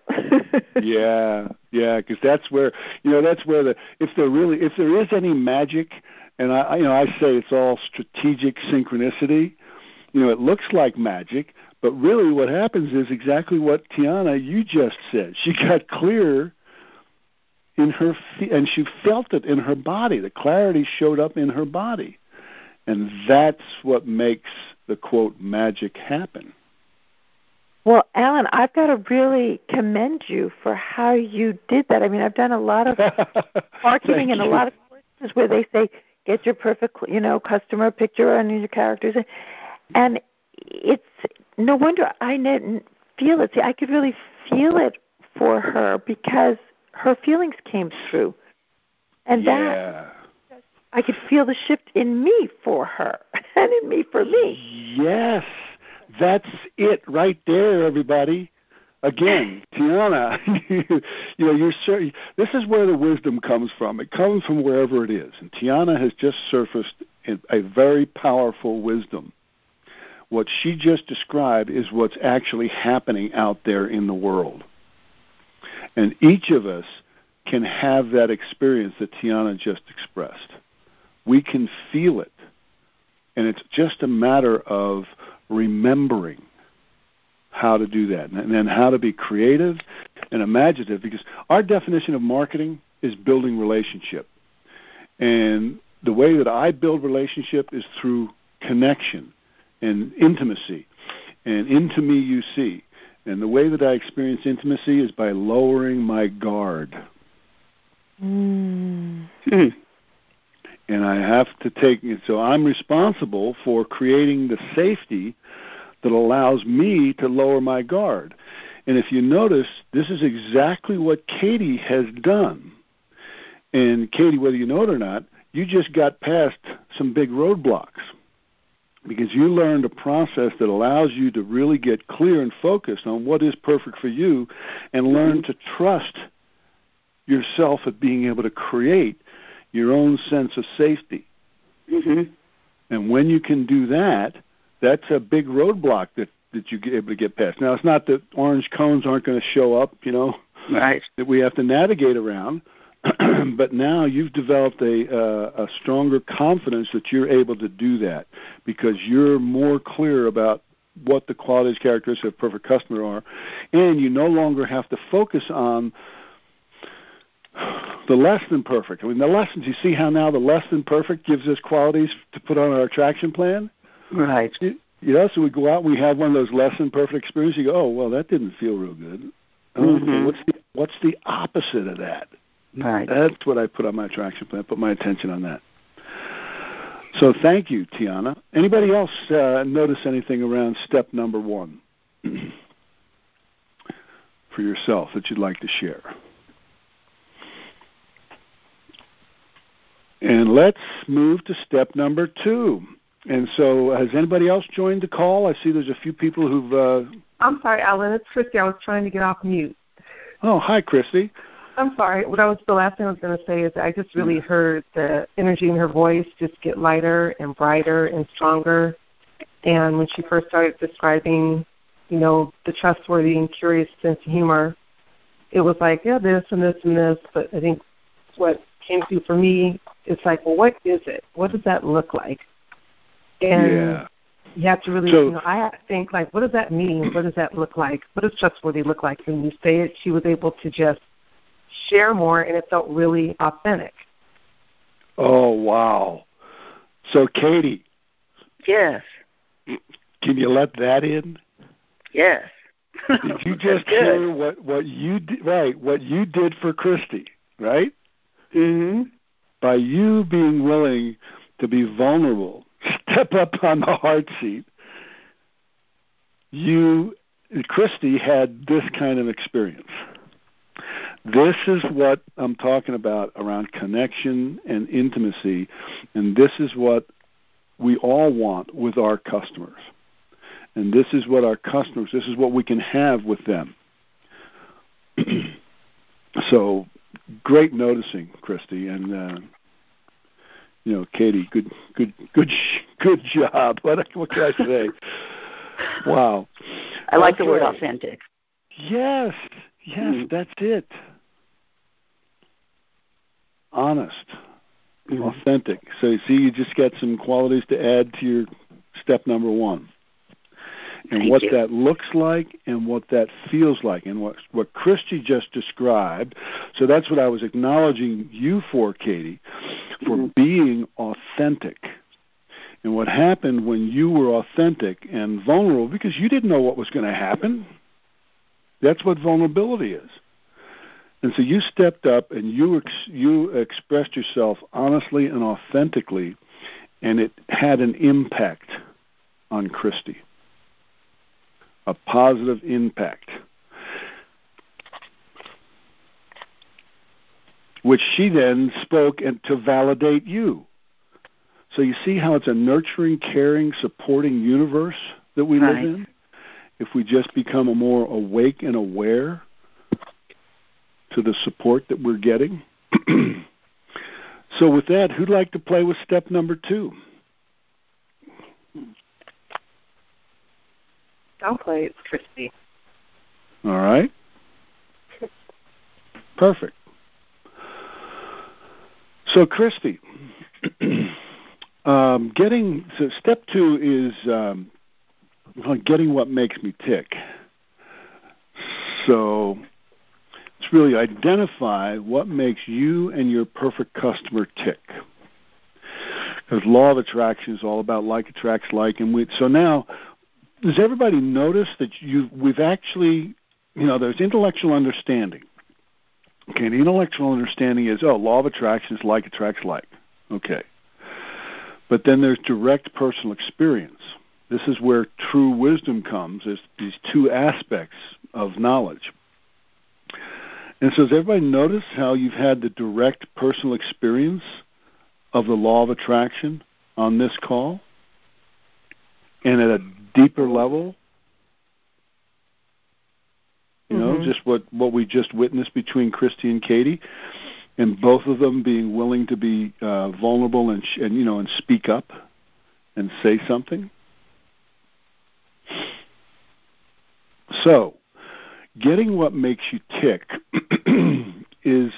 Speaker 1: Yeah, because that's where if there is any magic And I say it's all strategic synchronicity. It looks like magic, but really what happens is exactly what Tiana, you just said. She got clear in her and she felt it in her body. The clarity showed up in her body. And that's what makes the, quote, magic happen.
Speaker 4: Well, Alan, I've got to really commend you for how you did that. I mean, I've done a lot of marketing and a lot of courses where they say, get your perfect, customer picture on your characters. And it's no wonder I didn't feel it. See, I could really feel it for her because her feelings came through. And that, I could feel the shift in me for her and in me for me.
Speaker 1: Yes, that's it right there, everybody. Again, Tiana, you're certain. This is where the wisdom comes from. It comes from wherever it is. And Tiana has just surfaced a very powerful wisdom. What she just described is what's actually happening out there in the world. And each of us can have that experience that Tiana just expressed. We can feel it. And it's just a matter of remembering how to do that, and then how to be creative and imaginative, because our definition of marketing is building relationship. And the way that I build relationship is through connection and intimacy, and into me you see. And the way that I experience intimacy is by lowering my guard. And I have to take it, so I'm responsible for creating the safety that allows me to lower my guard. And if you notice, this is exactly what Katie has done. And Katie, whether you know it or not, you just got past some big roadblocks because you learned a process that allows you to really get clear and focused on what is perfect for you and learn to trust yourself at being able to create your own sense of safety. And when you can do that, that's a big roadblock that you're able to get past. Now, it's not that orange cones aren't going to show up,
Speaker 2: right,
Speaker 1: that we have to navigate around, but now you've developed a stronger confidence that you're able to do that because you're more clear about what the qualities, characteristics of a perfect customer are, and you no longer have to focus on the less than perfect. I mean, the lessons, you see how now the less than perfect gives us qualities to put on our attraction plan?
Speaker 2: Right.
Speaker 1: So we go out and we have one of those less than perfect experiences. You go, oh, well, that didn't feel real good. What's the opposite of that?
Speaker 2: Right.
Speaker 1: That's what I put on my attraction plan, put my attention on that. So thank you, Tiana. Anybody else notice anything around step number 1 for yourself that you'd like to share? And let's move to step number 2. And so has anybody else joined the call? I see there's a few people who've...
Speaker 3: I'm sorry, Alan. It's Christy. I was trying to get off mute.
Speaker 1: Oh, hi, Christy.
Speaker 3: I'm sorry. The last thing I was going to say is I just really heard the energy in her voice just get lighter and brighter and stronger. And when she first started describing, the trustworthy and curious sense of humor, it was like, yeah, this and this and this. But I think what came through for me is like, well, what is it? What does that look like? And you have to really, I think, like, what does that mean? What does that look like? What does trustworthy look like? When you say it, she was able to just share more, and it felt really authentic.
Speaker 1: Oh, wow. So, Katie.
Speaker 2: Yes.
Speaker 1: Can you let that in?
Speaker 2: Yes.
Speaker 1: Did you just hear what you did? Right, what you did for Christy, right? By you being willing to be vulnerable, step up on the hard seat, Christy had this kind of experience. This is what I'm talking about around connection and intimacy, and this is what we all want with our customers. And this is what this is what we can have with them. So, great noticing, Christy, and Katie, good job. What can I say? Wow.
Speaker 2: I like the word authentic.
Speaker 1: Yes, that's it. Honest. Authentic. So you see, you just got some qualities to add to your step number 1. And
Speaker 2: Thank
Speaker 1: what
Speaker 2: you.
Speaker 1: that looks like and what that feels like, and what Christy just described. So that's what I was acknowledging you for, Katie, for being authentic. And what happened when you were authentic and vulnerable, because you didn't know what was going to happen. That's what vulnerability is. And so you stepped up and you expressed yourself honestly and authentically, and it had an impact on Christy. A positive impact, which she then spoke and to validate you. So you see how it's a nurturing, caring, supporting universe that we live in? If we just become a more awake and aware to the support that we're getting. So with that, who'd like to play with step number 2?
Speaker 3: I'll play. It's Christy.
Speaker 1: All right. Perfect. So Christy, so step 2 is getting what makes me tick. So it's really identify what makes you and your perfect customer tick. Because law of attraction is all about like attracts like, and so now, does everybody notice that we've actually, there's intellectual understanding. Okay, the intellectual understanding is, law of attraction is like attracts like. Okay. But then there's direct personal experience. This is where true wisdom comes, is these 2 aspects of knowledge. And so does everybody notice how you've had the direct personal experience of the law of attraction on this call? And at a deeper level, just what we just witnessed between Christy and Katie, and both of them being willing to be vulnerable and speak up and say something. So, getting what makes you tick is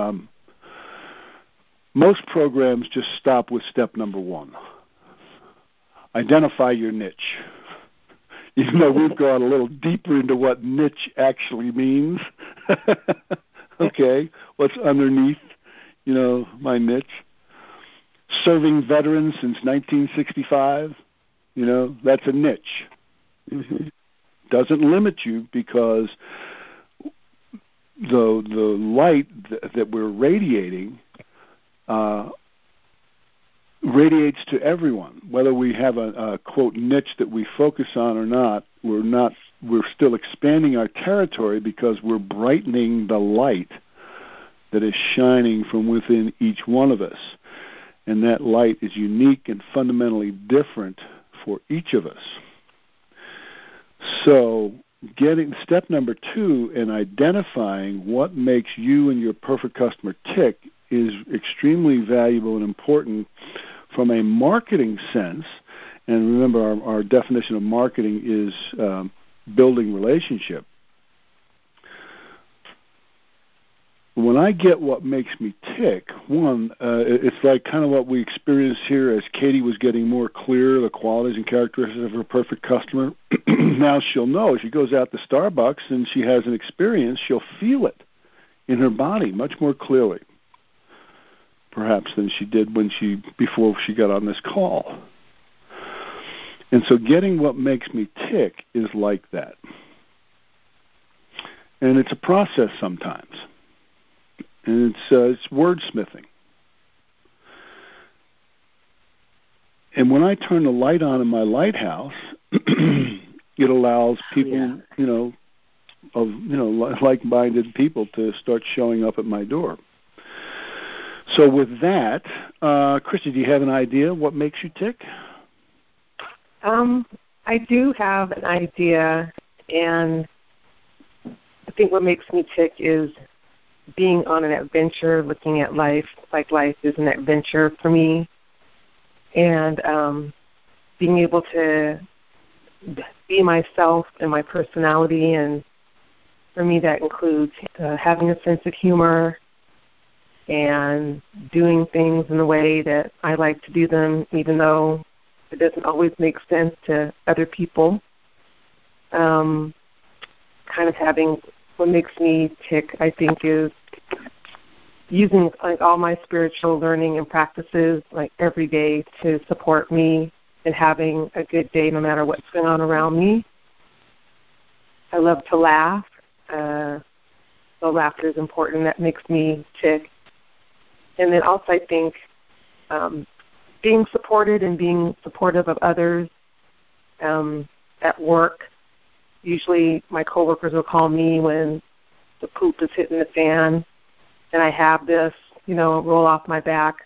Speaker 1: most programs just stop with step number 1. Identify your niche. Even though we've gone a little deeper into what niche actually means. Okay, what's underneath, my niche? Serving veterans since 1965, that's a niche. Doesn't limit you because the light that we're radiating radiates to everyone. Whether we have a quote niche that we focus on or not, we're still expanding our territory because we're brightening the light that is shining from within each one of us. And that light is unique and fundamentally different for each of us. So getting step number 2 in identifying what makes you and your perfect customer tick is extremely valuable and important from a marketing sense. And remember, our definition of marketing is building relationship. When I get what makes me tick, it's like kind of what we experienced here as Katie was getting more clear, the qualities and characteristics of her perfect customer. Now she'll know. If she goes out to Starbucks and she has an experience, she'll feel it in her body much more clearly, perhaps, than she did before she got on this call. And so getting what makes me tick is like that. And it's a process sometimes. And it's wordsmithing. And when I turn the light on in my lighthouse, it allows people, like-minded people to start showing up at my door. So with that, Christy, do you have an idea what makes you tick?
Speaker 3: I do have an idea, and I think what makes me tick is being on an adventure, looking at life like life is an adventure for me, and being able to be myself and my personality, and for me that includes having a sense of humor and doing things in the way that I like to do them, even though it doesn't always make sense to other people. Kind of having what makes me tick, I think, is using like all my spiritual learning and practices like every day to support me and having a good day no matter what's going on around me. I love to laugh. So laughter is important. That makes me tick. And then also I think being supported and being supportive of others at work. Usually my coworkers will call me when the poop is hitting the fan, and I have this, roll off my back.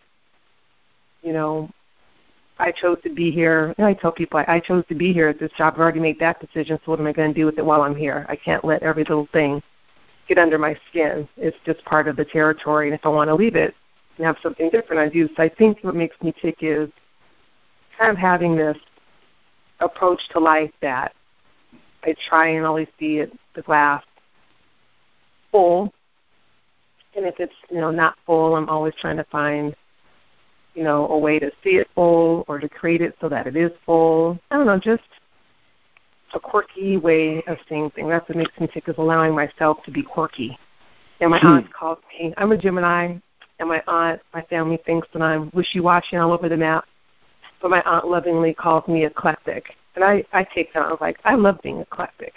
Speaker 3: I chose to be here. And I tell people I chose to be here at this job. I've already made that decision, so what am I going to do with it while I'm here? I can't let every little thing get under my skin. It's just part of the territory, and if I want to leave it and have something different, I do. So I think what makes me tick is kind of having this approach to life that I try and always see the glass full, and if it's not full, I'm always trying to find a way to see it full or to create it so that it is full. I don't know, just a quirky way of seeing things. That's what makes me tick, is allowing myself to be quirky. And my aunt calls me, I'm a Gemini, and my family thinks that I'm wishy-washy and all over the map, but my aunt lovingly calls me eclectic. And I take that. I was like, I love being eclectic.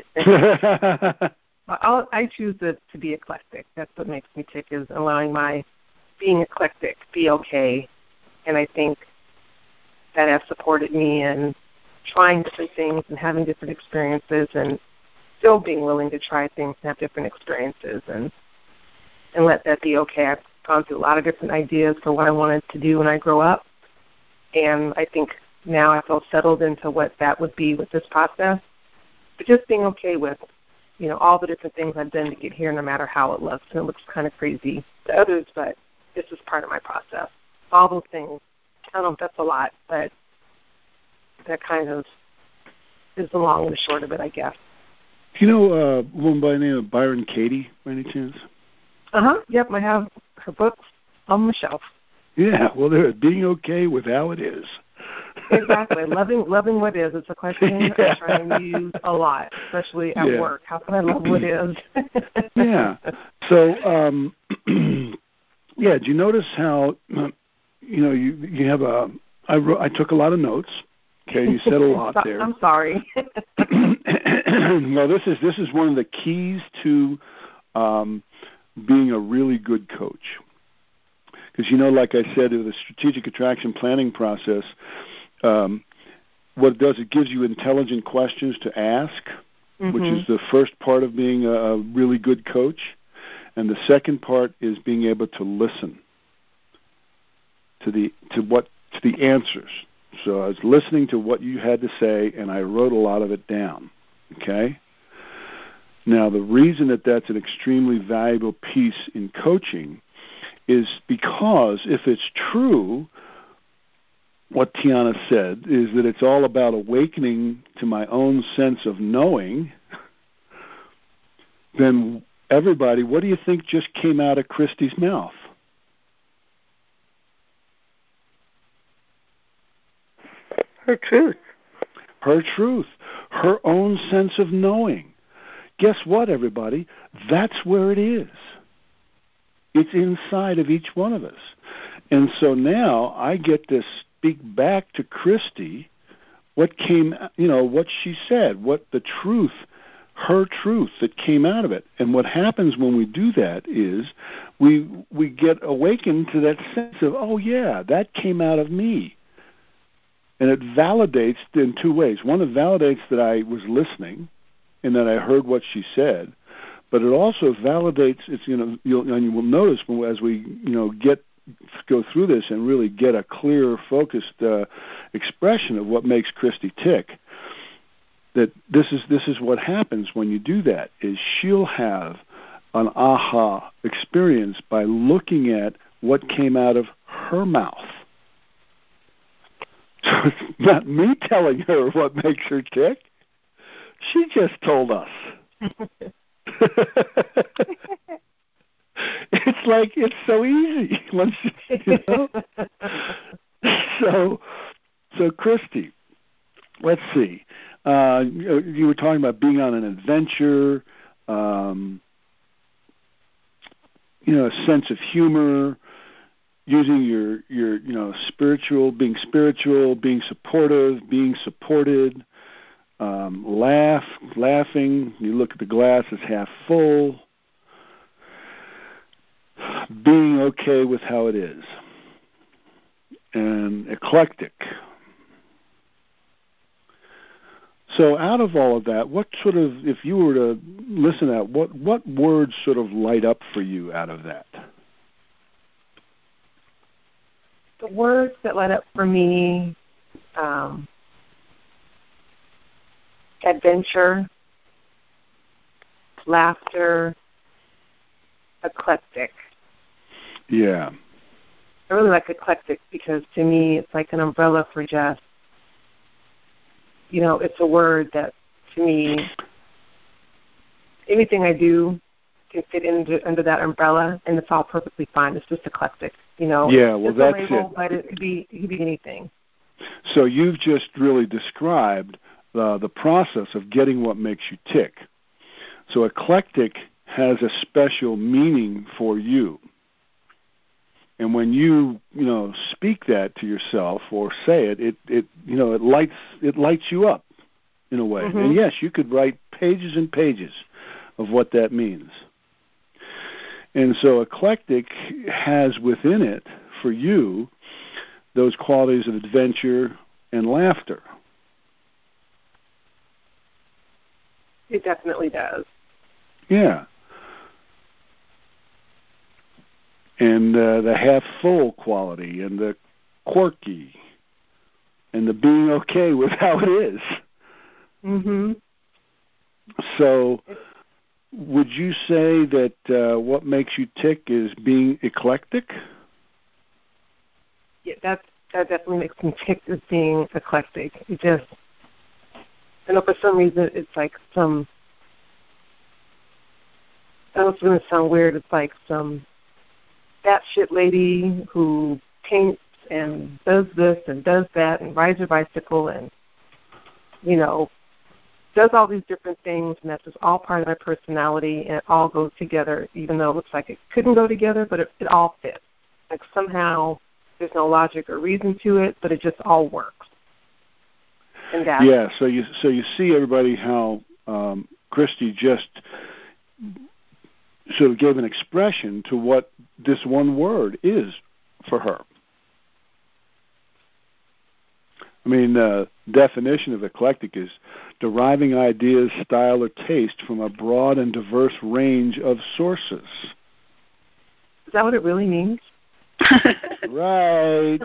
Speaker 3: I choose to be eclectic. That's what makes me tick, is allowing my being eclectic be okay. And I think that has supported me in trying different things and having different experiences and still being willing to try things and have different experiences and let that be okay. I've gone through a lot of different ideas for what I wanted to do when I grow up. And I think now I feel settled into what that would be with this process. But just being okay with, all the different things I've done to get here, no matter how it looks. And it looks kind of crazy to others, but this is part of my process. All those things. I don't know if that's a lot, but that kind of is the long and the short of it, I guess.
Speaker 1: Do you know a woman by the name of Byron Katie, by any chance?
Speaker 3: Yep, I have her books on the shelf.
Speaker 1: Yeah, well, they're being okay with how it is.
Speaker 3: Exactly. Loving what is. It's a question I try and use a lot, especially at work. How can I love what is?
Speaker 1: Yeah. So, do you notice how, you have I took a lot of notes. Okay, you said a lot there.
Speaker 3: I'm sorry.
Speaker 1: Well, this is one of the keys to being a really good coach. Because, like I said, with the strategic attraction planning process, what it does, it gives you intelligent questions to ask, which is the first part of being a really good coach. And the second part is being able to listen to the answers. So I was listening to what you had to say, and I wrote a lot of it down. Okay? Now, the reason that that's an extremely valuable piece in coaching is because if it's true, what Tiana said is that it's all about awakening to my own sense of knowing, then everybody, what do you think just came out of Christy's mouth?
Speaker 4: Her truth.
Speaker 1: Her truth. Her own sense of knowing. Guess what, everybody? That's where it is. It's inside of each one of us. And so now I get to speak back to Christy what came, what she said, what the truth, her truth that came out of it. And what happens when we do that is we get awakened to that sense of, oh yeah, that came out of me. And it validates in two ways. One, it validates that I was listening and that I heard what she said. But it also validates, and you will notice as we, go through this and really get a clear, focused expression of what makes Christy tick, that this is what happens when you do that, is she'll have an aha experience by looking at what came out of her mouth. So it's not me telling her what makes her tick. She just told us. It's it's so easy. Once you know. So Christy, let's see. You were talking about being on an adventure. A sense of humor, using your being spiritual, being supportive, being supported, laughing. You look at the glass as half full. Being okay with how it is, and eclectic. So out of all of that, what sort of, if you were to listen to that, what words sort of light up for you out of that?
Speaker 3: The words that light up for me, adventure, laughter, eclectic.
Speaker 1: Yeah.
Speaker 3: I really like eclectic because to me it's like an umbrella for just, it's a word that, to me, anything I do can fit under that umbrella, and it's all perfectly fine. It's just eclectic,
Speaker 1: Yeah, well,
Speaker 3: it's
Speaker 1: that's
Speaker 3: a label,
Speaker 1: it.
Speaker 3: But it could be anything.
Speaker 1: So you've just really described the process of getting what makes you tick. So eclectic has a special meaning for you. And when you speak that to yourself or say it lights you up in a way.
Speaker 3: Mm-hmm.
Speaker 1: And yes, you could write pages and pages of what that means. And so eclectic has within it for you those qualities of adventure and laughter.
Speaker 3: It definitely does.
Speaker 1: Yeah. And the half-full quality, and the quirky, and the being okay with how it is.
Speaker 3: Mm-hmm.
Speaker 1: So would you say that what makes you tick is being eclectic?
Speaker 3: Yeah, that definitely makes me tick, is being eclectic. It just, for some reason, it's like I know it's going to sound weird, it's like some batshit lady who paints and does this and does that and rides her bicycle and, does all these different things, and that's just all part of my personality, and it all goes together, even though it looks like it couldn't go together, but it all fits. Like somehow there's no logic or reason to it, but it just all works. And
Speaker 1: so you see, everybody, how Christy just sort of gave an expression to what this one word is for her. I mean, the definition of eclectic is deriving ideas, style, or taste from a broad and diverse range of sources.
Speaker 3: Is that what it really means?
Speaker 1: Right.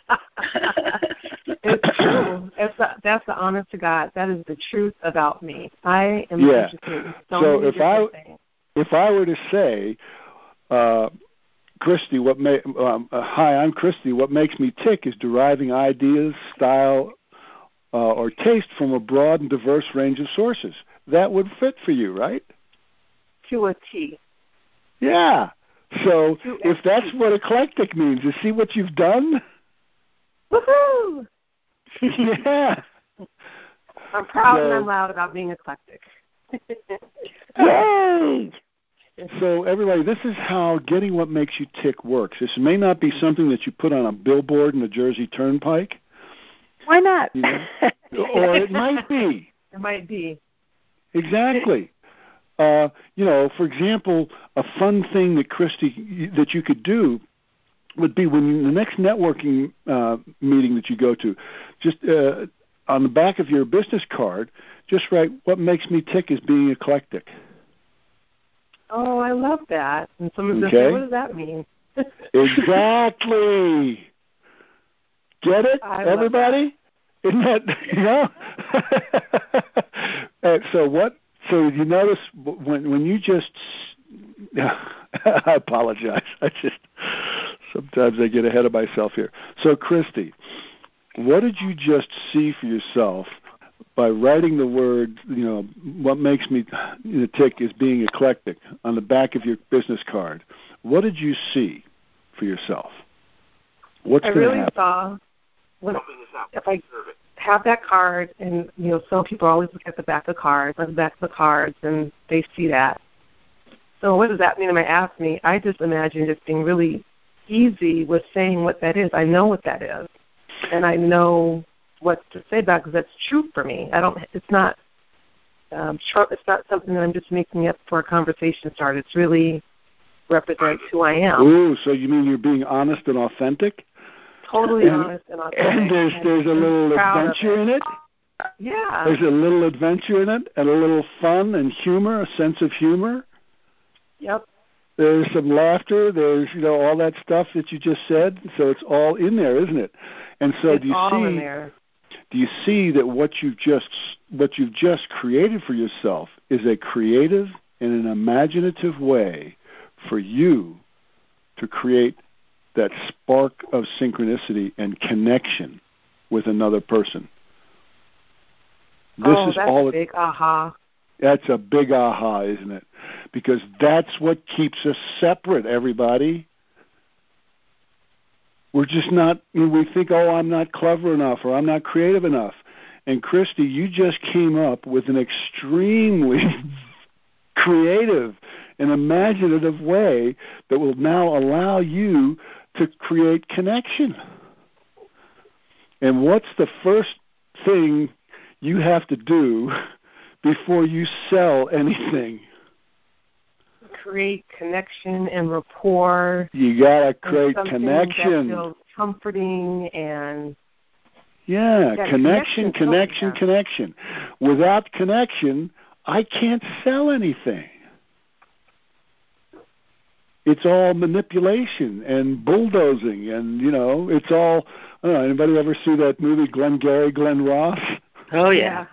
Speaker 3: It's true. That's the honest to God. That is the truth about me. I am interested in so many different things.
Speaker 1: If I were to say, Christy, hi, I'm Christy. What makes me tick is deriving ideas, style, or taste from a broad and diverse range of sources. That would fit for you, right?
Speaker 3: To a T.
Speaker 1: Yeah. So if that's what eclectic means, you see what you've done?
Speaker 3: Woohoo!
Speaker 1: Yeah.
Speaker 3: I'm proud and I'm loud about being eclectic.
Speaker 1: Yay! So everybody, this is how getting what makes you tick works. This may not be something that you put on a billboard in the Jersey Turnpike.
Speaker 4: Why not?
Speaker 1: Or it might be.
Speaker 3: It might be.
Speaker 1: Exactly. For example, a fun thing that Christy, that you could do would be when the next networking meeting that you go to, just on the back of your business card, just write, what makes me tick is being eclectic.
Speaker 3: Oh, I love that. And someone's going to say, what does that mean?
Speaker 1: Exactly. Get it, everybody? Isn't that, So you notice when you just, I apologize. Sometimes I get ahead of myself here. So Christy, what did you just see for yourself by writing the word, what makes me tick is being eclectic on the back of your business card. What did you see for yourself? What's going to happen?
Speaker 3: I really saw if I have that card, and some people always look at the back of cards, on the back of the cards, and they see that. So what does that mean? When they ask me, I just imagine it being really easy with saying what that is. I know what that is, and I know what to say about it because that's true for me. It's not it's not something that I'm just making up for a conversation start. It's really represents who I am.
Speaker 1: Ooh, so you mean you're being honest and authentic?
Speaker 3: Totally honest and authentic.
Speaker 1: And there's a little adventure in it?
Speaker 3: Yeah.
Speaker 1: There's a little adventure in it and a little fun and humor, a sense of humor?
Speaker 3: Yep.
Speaker 1: There's some laughter. There's, all that stuff that you just said. So it's all in there, isn't it? And so
Speaker 3: it's all in there.
Speaker 1: Do you see that what you've just created for yourself is a creative and an imaginative way for you to create that spark of synchronicity and connection with another person?
Speaker 3: That's a big aha.
Speaker 1: That's a big aha, isn't it? Because that's what keeps us separate, everybody. We're just not, we think, I'm not clever enough or I'm not creative enough. And Christy, you just came up with an extremely creative and imaginative way that will now allow you to create connection. And what's the first thing you have to do before you sell anything?
Speaker 3: Create connection and rapport.
Speaker 1: You gotta create connection.
Speaker 3: That feels comforting and
Speaker 1: connection. Without connection, I can't sell anything. It's all manipulation and bulldozing, and it's all. I don't know, anybody ever see that movie Glengarry Glen Ross?
Speaker 2: Oh yeah.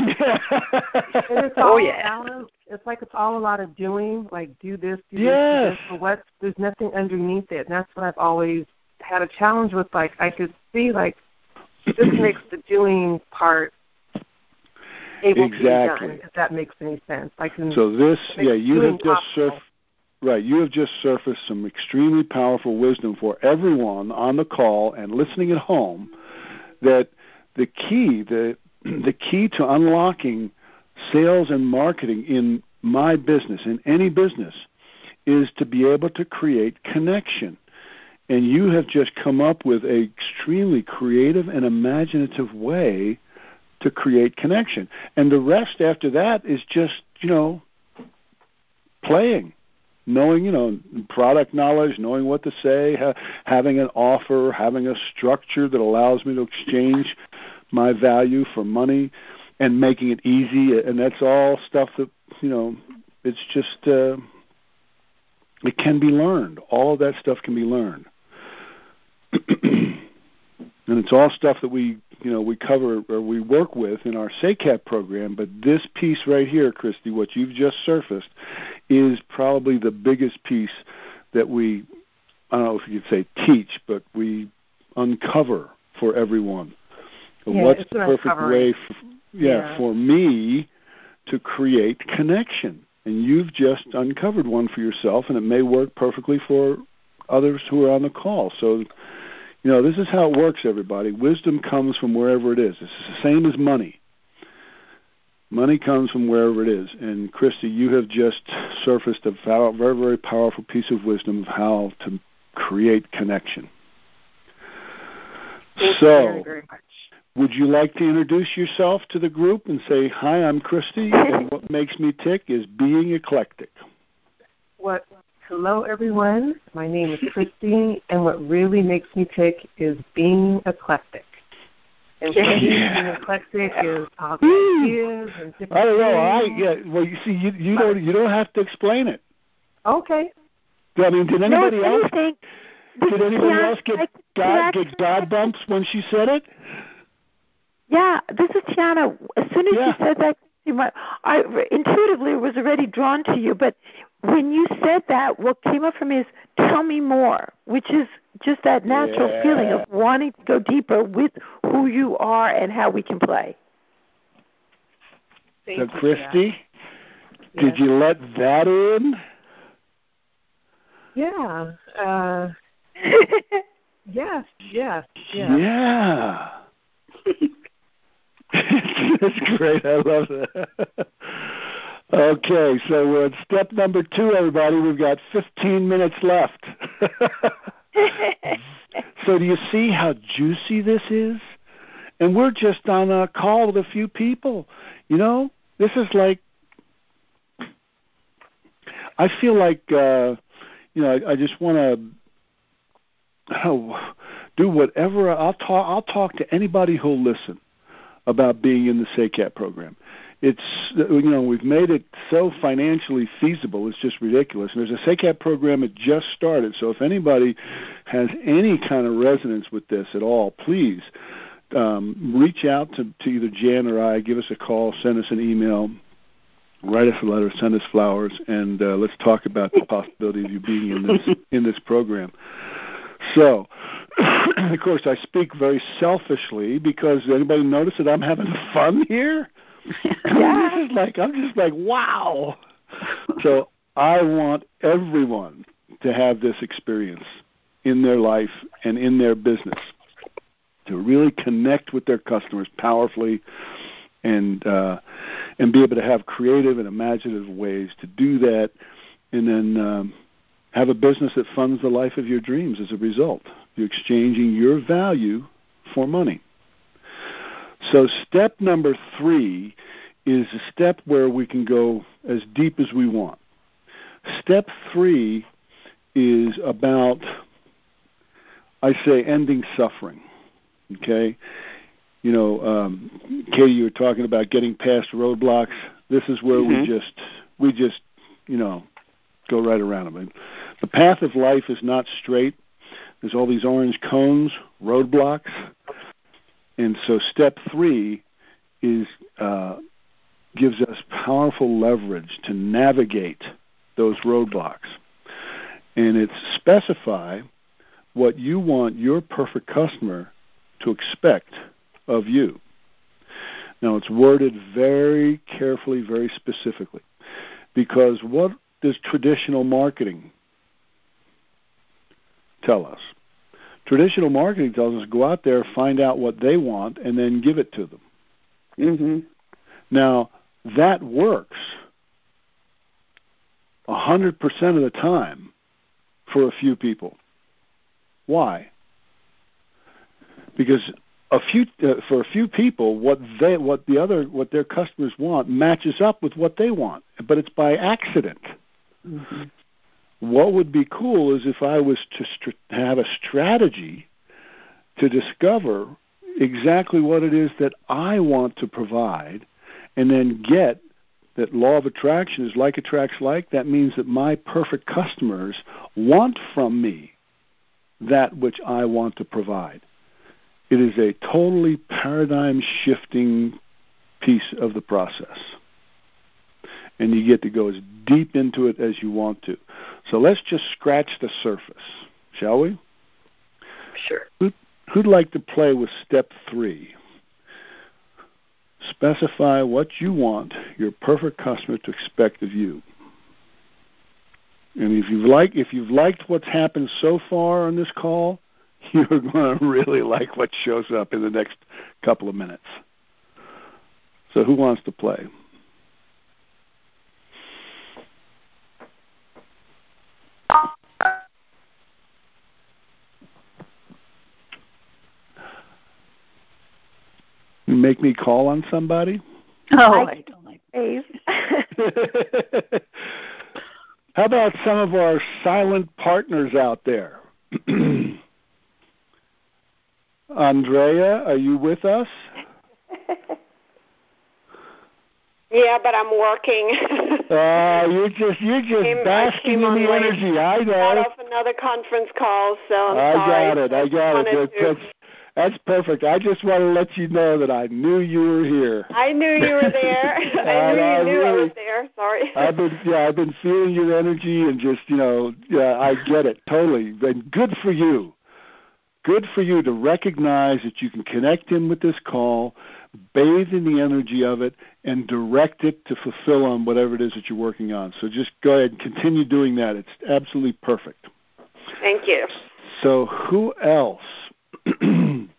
Speaker 3: Alan, it's like it's all a lot of doing, like do this, do this, but there's nothing underneath it. And that's what I've always had a challenge with. Like I could see, like this makes the doing part able to be done, if that makes any sense.
Speaker 1: You have just surfaced some extremely powerful wisdom for everyone on the call and listening at home, that the key to unlocking sales and marketing in my business, in any business, is to be able to create connection. And you have just come up with an extremely creative and imaginative way to create connection. And the rest after that is just, playing. Knowing, product knowledge, knowing what to say, having an offer, having a structure that allows me to exchange my value for money and making it easy. And that's all stuff that, it's just, it can be learned. All of that stuff can be learned. And it's all stuff that we cover or we work with in our SACAP program. But this piece right here, Christy, what you've just surfaced, is probably the biggest piece that we, I don't know if you could say teach, but we uncover for everyone. What's the perfect way for me to create connection? And you've just uncovered one for yourself, and it may work perfectly for others who are on the call. So, this is how it works, everybody. Wisdom comes from wherever it is. It's the same as money. Money comes from wherever it is. And, Christy, you have just surfaced a very, very powerful piece of wisdom of how to create connection.
Speaker 3: Thank you very, very much.
Speaker 1: Would you like to introduce yourself to the group and say, hi, I'm Christy, and what makes me tick is being eclectic?
Speaker 3: Hello, everyone. My name is Christy, and what really makes me tick is being eclectic. And being eclectic is all the ideas and different
Speaker 1: I don't know. Well, you see, you don't have to explain it.
Speaker 3: Okay.
Speaker 1: I mean, did anybody else get God bumps when she said it?
Speaker 4: Yeah, this is Tiana. As soon as you said that, I intuitively was already drawn to you, but when you said that, what came up for me is, tell me more, which is just that natural feeling of wanting to go deeper with who you are and how we can play.
Speaker 3: Thank you,
Speaker 1: Christy,
Speaker 3: yes.
Speaker 1: Did you let that in?
Speaker 3: Yeah. Yes.
Speaker 1: Yeah. That's great. I love that. Okay, so we're at step number 2, everybody. We've got 15 minutes left. So do you see how juicy this is? And we're just on a call with a few people. You know, this is like, I feel like, I just want to do whatever. I'll talk to anybody who'll listen about being in the SACAT program. It's, we've made it so financially feasible, it's just ridiculous. And there's a SACAT program that just started, so if anybody has any kind of resonance with this at all, please reach out to either Jan or I, give us a call, send us an email, write us a letter, send us flowers, and let's talk about the possibility of you being in this program. So, of course, I speak very selfishly because anybody notice that I'm having fun here?
Speaker 4: Yeah.
Speaker 1: I'm just like, wow. So I want everyone to have this experience in their life and in their business, to really connect with their customers powerfully and be able to have creative and imaginative ways to do that, and then have a business that funds the life of your dreams as a result. You're exchanging your value for money. So step number 3 is a step where we can go as deep as we want. Step 3 is about, I say, ending suffering. Okay? Katie, you were talking about getting past roadblocks. This is where we just go right around them. And the path of life is not straight. There's all these orange cones, roadblocks. And so step 3 is gives us powerful leverage to navigate those roadblocks. And it's specify what you want your perfect customer to expect of you. Now, it's worded very carefully, very specifically, because what does traditional marketing tell us? Traditional marketing tells us go out there, find out what they want, and then give it to them.
Speaker 2: Mm-hmm.
Speaker 1: Now, that works 100% of the time for a few people. Why? Because for a few people, what their customers want matches up with what they want, but it's by accident.
Speaker 2: Mm-hmm.
Speaker 1: What would be cool is if I was to have a strategy to discover exactly what it is that I want to provide, and then get that law of attraction is like attracts like. That means that my perfect customers want from me that which I want to provide. It is a totally paradigm-shifting piece of the process. And you get to go as deep into it as you want to. So let's just scratch the surface, shall we?
Speaker 2: Sure.
Speaker 1: Who'd like to play with step 3? Specify what you want your perfect customer to expect of you. And if you've liked what's happened so far on this call, you're going to really like what shows up in the next couple of minutes. So who wants to play? You make me call on somebody?
Speaker 2: Oh, I don't like
Speaker 4: Dave.
Speaker 1: How about some of our silent partners out there? Andrea, are you with us?
Speaker 5: Yeah, but I'm working.
Speaker 1: You're just basking in the energy. I know.
Speaker 5: Got off another conference call, so I'm sorry.
Speaker 1: I got it. That's perfect. I just want to let you know that I knew you were here.
Speaker 5: I knew you were there. I knew I was there. Sorry.
Speaker 1: I've been feeling your energy and just, I get it totally. And good for you. Good for you to recognize that you can connect in with this call, bathe in the energy of it, and direct it to fulfill on whatever it is that you're working on. So just go ahead and continue doing that. It's absolutely perfect.
Speaker 5: Thank you.
Speaker 1: So who else? I'm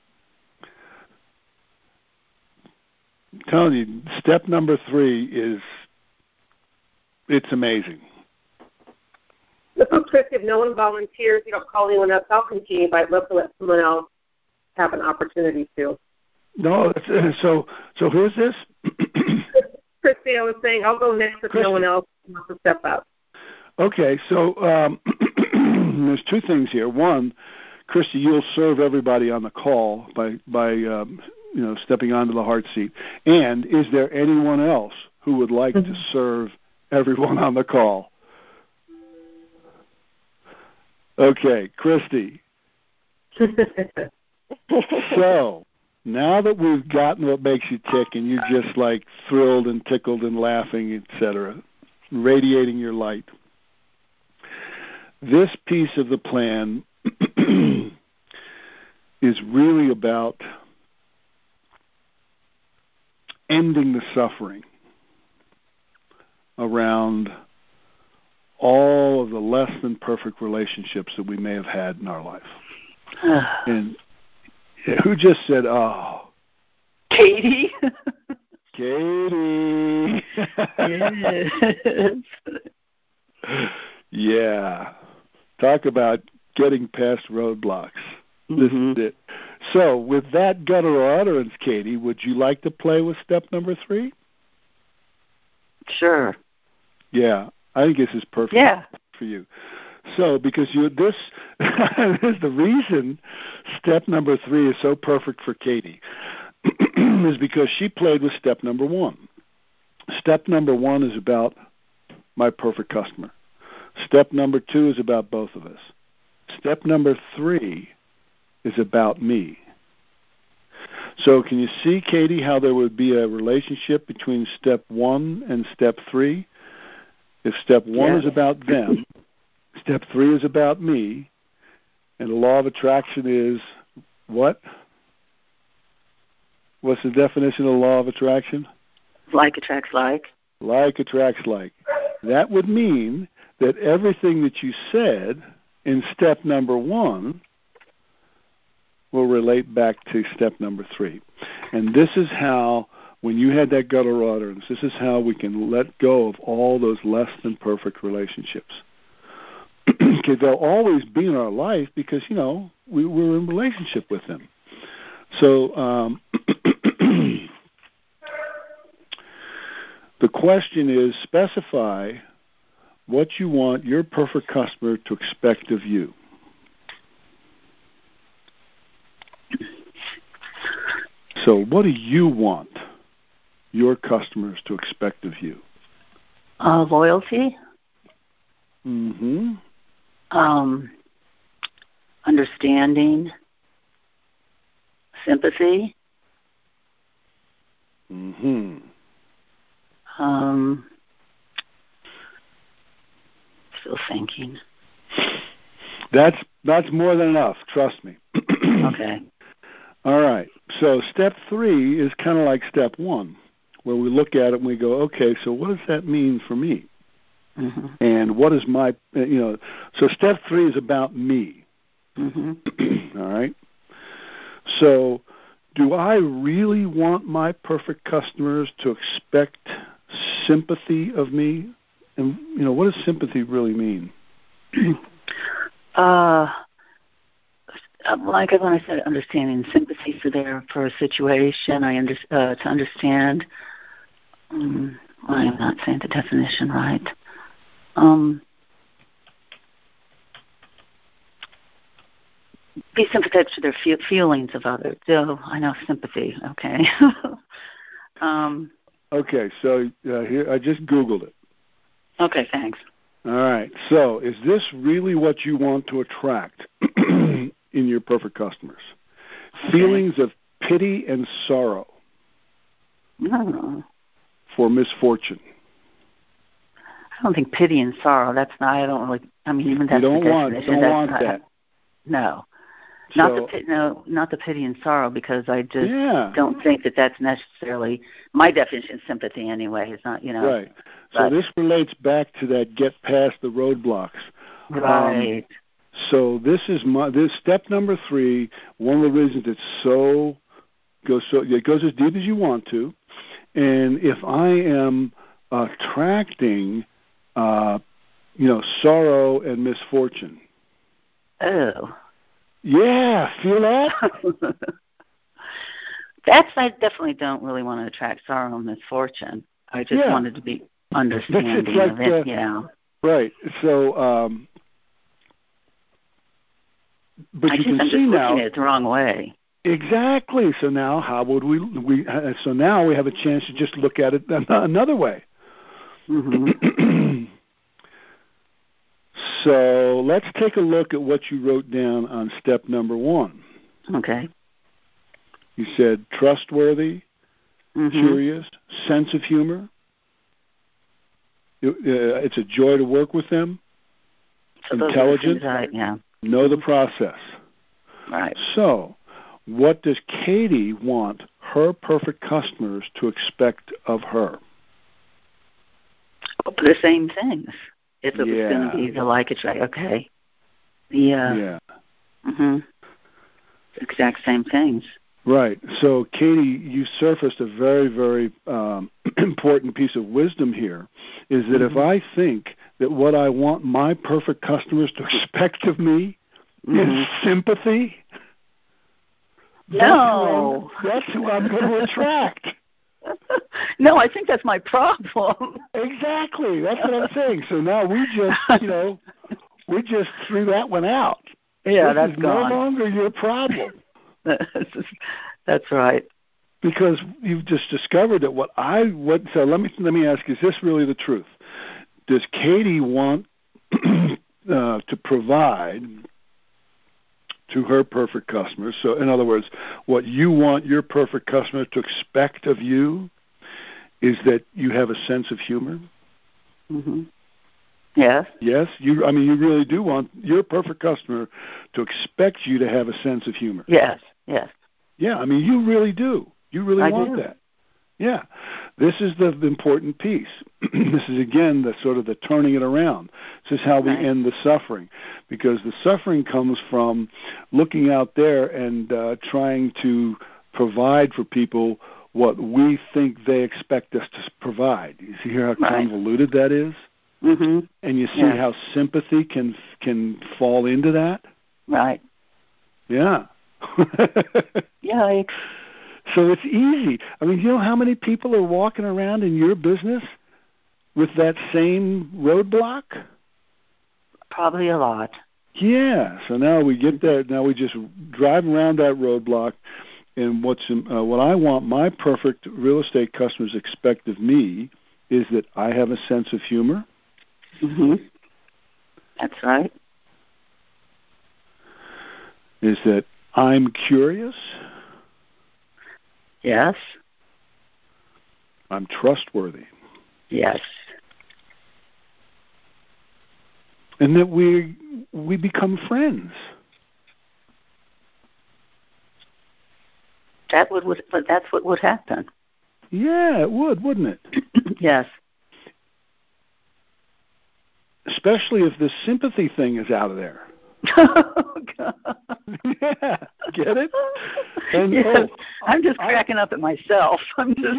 Speaker 1: telling you, step number 3 it's amazing.
Speaker 3: Chris, if no one volunteers, you don't call anyone else, I'll continue, but I'd love to let someone else have an opportunity to.
Speaker 1: No, so who's this?
Speaker 3: Christy, I was saying I'll go next if no one else wants to step up.
Speaker 1: Okay, so there's 2 things here. One, Christy, you'll serve everybody on the call by stepping onto the heart seat. And is there anyone else who would like to serve everyone on the call? Okay, Christy. So now that we've gotten what makes you tick and you're just like thrilled and tickled and laughing, etc., radiating your light, this piece of the plan is really about ending the suffering around all of the less than perfect relationships that we may have had in our life. And who just said, oh?
Speaker 2: Katie.
Speaker 1: Katie.
Speaker 2: Yes.
Speaker 1: Yeah. Talk about getting past roadblocks.
Speaker 2: Mm-hmm.
Speaker 1: This is it. So with that guttural utterance, Katie, would you like to play with step number 3?
Speaker 2: Sure.
Speaker 1: Yeah. I think this is perfect for you. So, because this is the reason step number 3 is so perfect for Katie, is because she played with step number 1. Step number 1 is about my perfect customer. Step number 2 is about both of us. Step number 3 is about me. So can you see, Katie, how there would be a relationship between step 1 and step 3? If step 1 is about them, step 3 is about me, and the law of attraction is what? What's the definition of the law of attraction?
Speaker 2: Like attracts like.
Speaker 1: Like attracts like. That would mean that everything that you said in step number 1 will relate back to step number 3. And this is how, when you had that guttural utterance, this is how we can let go of all those less than perfect relationships. Okay, they'll always be in our life because, we're in relationship with them. So the question is, specify what you want your perfect customer to expect of you. So what do you want your customers to expect of you?
Speaker 2: Loyalty.
Speaker 1: Mm-hmm.
Speaker 2: Understanding. Sympathy.
Speaker 1: Mm-hmm.
Speaker 2: Still thinking.
Speaker 1: That's more than enough. Trust me.
Speaker 2: Okay.
Speaker 1: All right. So step 3 is kind of like step 1, where we look at it and we go, okay, so what does that mean for me?
Speaker 2: Mm-hmm.
Speaker 1: And what is my, so step 3 is about me.
Speaker 2: Mm-hmm.
Speaker 1: All right. So do I really want my perfect customers to expect sympathy of me? And, what does sympathy really mean?
Speaker 2: Like when I said understanding, sympathy for a situation, to understand. I'm not saying the definition right. Be sympathetic to their feelings of others. So I know sympathy. Okay.
Speaker 1: Okay, so here I just Googled it.
Speaker 2: Okay, thanks.
Speaker 1: All right. So is this really what you want to attract in your perfect customers? Okay. Feelings of pity and sorrow for misfortune.
Speaker 2: I don't think pity and sorrow. That's not. I don't really. I mean, even that's
Speaker 1: you don't
Speaker 2: the
Speaker 1: want.
Speaker 2: definition.
Speaker 1: Don't want that.
Speaker 2: No. Not the pity and sorrow, because I just don't think that that's necessarily my definition of sympathy anyway. It's not,
Speaker 1: Right. So this relates back to that get past the roadblocks.
Speaker 2: Right.
Speaker 1: So this step number 3. One of the reasons it goes as deep as you want to, and if I am attracting, sorrow and misfortune.
Speaker 2: Oh.
Speaker 1: Yeah, feel that?
Speaker 2: I definitely don't really want to attract sorrow and misfortune. I just wanted to be understanding of it. Yeah.
Speaker 1: Right. So, but you can see now.
Speaker 2: Looking at it the wrong way.
Speaker 1: Exactly. So now, how would we? So now we have a chance to just look at it another way.
Speaker 2: Mm-hmm.
Speaker 1: So let's take a look at what you wrote down on step number 1.
Speaker 2: Okay.
Speaker 1: You said trustworthy, curious, sense of humor. It's a joy to work with them.
Speaker 2: So
Speaker 1: intelligent. Know the process.
Speaker 2: Right.
Speaker 1: So, what does Katie want her perfect customers to expect of her?
Speaker 2: The same things. If it was going to be the like it's right. Okay. Yeah. Mm-hmm. Exact same things.
Speaker 1: Right. So, Katie, you surfaced a very, very important piece of wisdom here, is that if I think that what I want my perfect customers to expect of me is sympathy, that's who I'm going to attract.
Speaker 2: No, I think that's my problem.
Speaker 1: Exactly. That's what I'm saying. So now we just threw that one out.
Speaker 2: Yeah,
Speaker 1: that's gone. No longer your problem.
Speaker 2: That's right.
Speaker 1: Because you've just discovered that so let me ask you, is this really the truth? Does Katie want to provide to her perfect customers? So in other words, what you want your perfect customer to expect of you is that you have a sense of humor?
Speaker 2: Mm-hmm. Yes.
Speaker 1: Yes? You really do want your perfect customer to expect you to have a sense of humor.
Speaker 2: Yes.
Speaker 1: Yeah, you really do. You really want that. Yeah. This is the important piece. This is, again, the sort of the turning it around. This is how we end the suffering. Because the suffering comes from looking out there and trying to provide for people what we think they expect us to provide. You see how convoluted that is?
Speaker 2: Mm-hmm.
Speaker 1: And you see how sympathy can fall into that?
Speaker 2: Right.
Speaker 1: Yeah.
Speaker 2: Yikes.
Speaker 1: So it's easy. You know how many people are walking around in your business with that same roadblock?
Speaker 2: Probably a lot.
Speaker 1: Yeah. So now we get there. Now we just drive around that roadblock, and what I want my perfect real estate customers expect of me is that I have a sense of humor.
Speaker 2: Mm-hmm. That's right.
Speaker 1: Is that I'm curious.
Speaker 2: Yes.
Speaker 1: I'm trustworthy.
Speaker 2: Yes.
Speaker 1: And that we become friends.
Speaker 2: That's what would happen.
Speaker 1: Yeah, it would, wouldn't it?
Speaker 2: Yes.
Speaker 1: Especially if the sympathy thing is out of there.
Speaker 2: Oh, God.
Speaker 1: Yeah, get it? And,
Speaker 2: yes. I'm just cracking up at myself. I'm just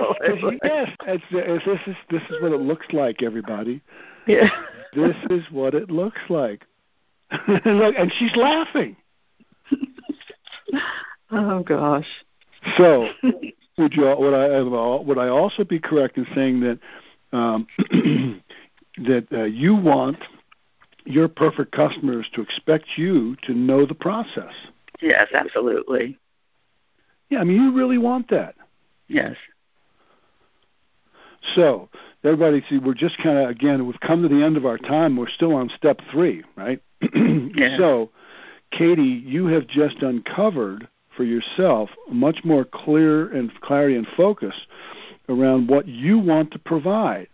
Speaker 1: this is what it looks like, everybody.
Speaker 2: Yeah.
Speaker 1: This is what it looks like. Look, and she's laughing.
Speaker 2: Oh gosh.
Speaker 1: So, would I also be correct in saying that that you want your perfect customers to expect you to know the process?
Speaker 2: Yes, absolutely.
Speaker 1: Yeah, you really want that.
Speaker 2: Yes.
Speaker 1: So, everybody, see, we're just kind of, again, we've come to the end of our time. We're still on step 3, right?
Speaker 2: Yeah.
Speaker 1: So, Katie, you have just uncovered for yourself much more clarity and focus around what you want to provide.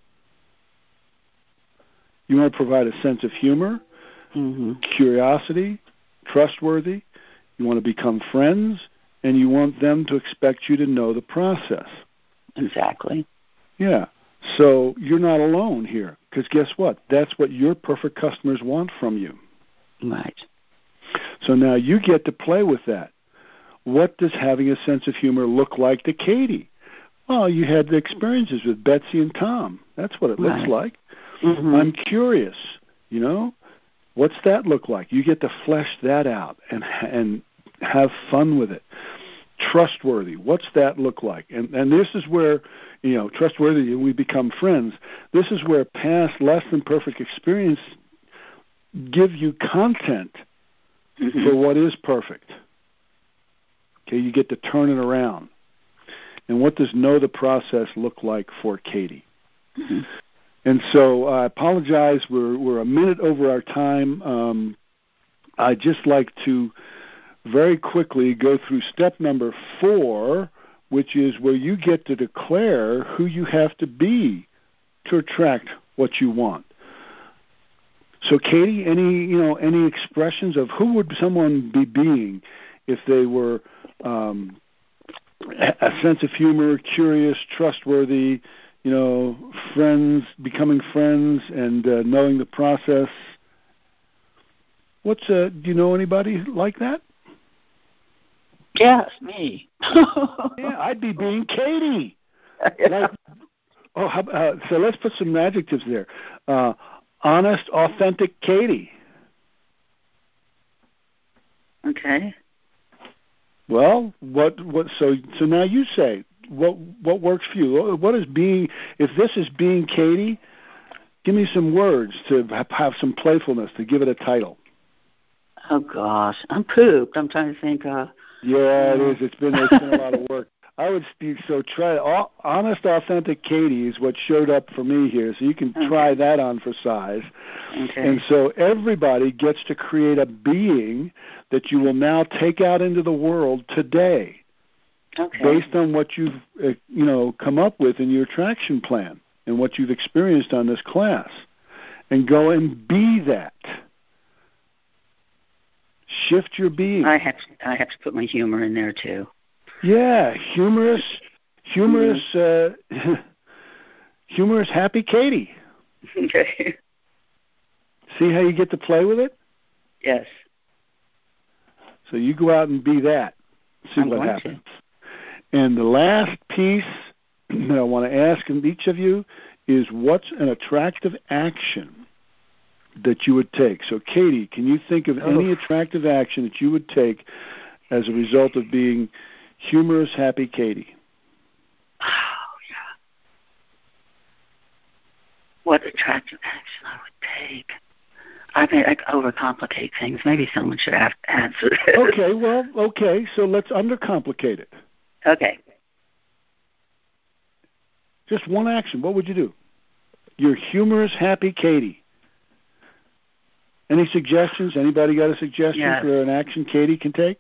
Speaker 1: You want to provide a sense of humor, curiosity, trustworthy, You want to become friends, and you want them to expect you to know the process.
Speaker 2: Exactly.
Speaker 1: Yeah. So you're not alone here, because guess what? That's what your perfect customers want from you.
Speaker 2: Right.
Speaker 1: So now you get to play with that. What does having a sense of humor look like to Katie? Well, you had the experiences with Betsy and Tom. That's what it looks like.
Speaker 2: Mm-hmm.
Speaker 1: I'm curious, what's that look like? You get to flesh that out and have fun with it. Trustworthy, what's that look like? And this is where, trustworthy, we become friends. This is where past less than perfect experience give you content for what is perfect. Okay, you get to turn it around. And what does know the process look like for Katie? Mm-hmm. And so I apologize, we're a minute over our time. I'd just like to very quickly go through step number 4, which is where you get to declare who you have to be to attract what you want. So, Katie, any expressions of who would someone be being if they were a sense of humor, curious, trustworthy, friends, becoming friends, and knowing the process? Do you know anybody like that?
Speaker 2: Yes, me.
Speaker 1: Yeah, I'd be being Katie. So let's put some adjectives there. Honest, authentic Katie.
Speaker 2: Okay.
Speaker 1: Well, so now you say what works for you. What is being? If this is being Katie, give me some words to have some playfulness to give it a title.
Speaker 2: Oh gosh, I'm pooped. I'm trying to think.
Speaker 1: Yeah, it is. It's been a lot of work. I would try honest, authentic Katie is what showed up for me here. So you can try that on for size.
Speaker 2: Okay.
Speaker 1: And so everybody gets to create a being that you will now take out into the world today, based on what you've come up with in your attraction plan and what you've experienced on this class, and go and be that. Shift your being.
Speaker 2: I have to put my humor in there too.
Speaker 1: Yeah, humorous, happy Katie.
Speaker 2: Okay.
Speaker 1: See how you get to play with it?
Speaker 2: Yes.
Speaker 1: So you go out and be that. See what happens. And the last piece that I want to ask each of you is, what's an attractive action that you would take? So, Katie, can you think of any attractive action that you would take as a result of being humorous, happy Katie?
Speaker 2: Oh, yeah. What attractive action I would take? I mean, I overcomplicate things. Maybe someone should have to answer this.
Speaker 1: Okay, so let's undercomplicate it.
Speaker 2: Okay.
Speaker 1: Just one action. What would you do? You're humorous, happy Katie. Any suggestions? Anybody got a suggestion for an action Katie can take?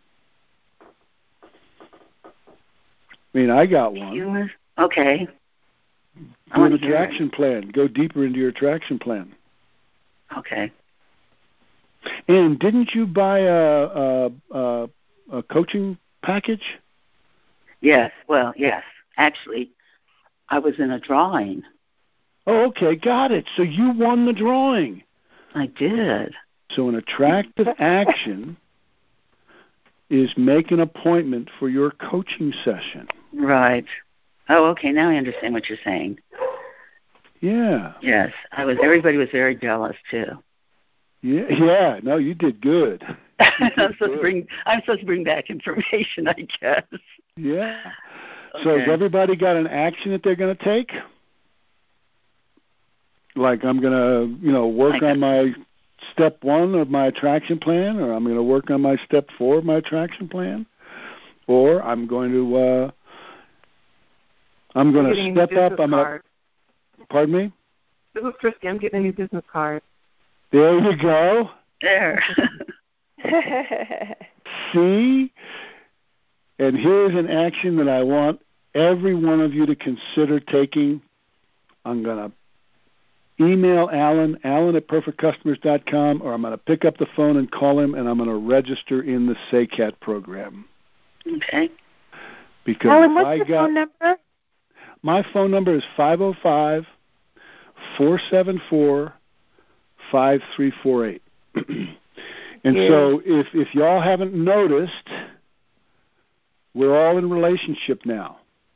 Speaker 1: I mean, I got one.
Speaker 2: Humor? Okay.
Speaker 1: Do an attraction plan. Go deeper into your attraction plan.
Speaker 2: Okay.
Speaker 1: And didn't you buy a coaching package?
Speaker 2: Yes. Well, yes. Actually, I was in a drawing.
Speaker 1: Oh, okay. Got it. So you won the drawing.
Speaker 2: I did.
Speaker 1: So an attractive action is make an appointment for your coaching session.
Speaker 2: Right. Oh, okay. Now I understand what you're saying.
Speaker 1: Yeah.
Speaker 2: Yes. Everybody was very jealous too.
Speaker 1: Yeah. No, you did good.
Speaker 2: I'm supposed to bring back information, I guess.
Speaker 1: Yeah. Okay. So has everybody got an action that they're going to take? Like, I'm going to, work on my step 1 of my attraction plan, or I'm going to work on my step 4 of my attraction plan, or I'm going to step up. Pardon me?
Speaker 3: This is Christy. I'm getting a new business card.
Speaker 1: There you go.
Speaker 2: There.
Speaker 1: See? And here's an action that I want every one of you to consider taking. I'm going to email Alan at perfectcustomers.com, or I'm going to pick up the phone and call him, and I'm going to register in the SACAT program.
Speaker 2: Okay.
Speaker 1: Because
Speaker 4: Alan, what's your phone number?
Speaker 1: My phone number is 505-474-5348. And so if y'all haven't noticed, we're all in relationship now.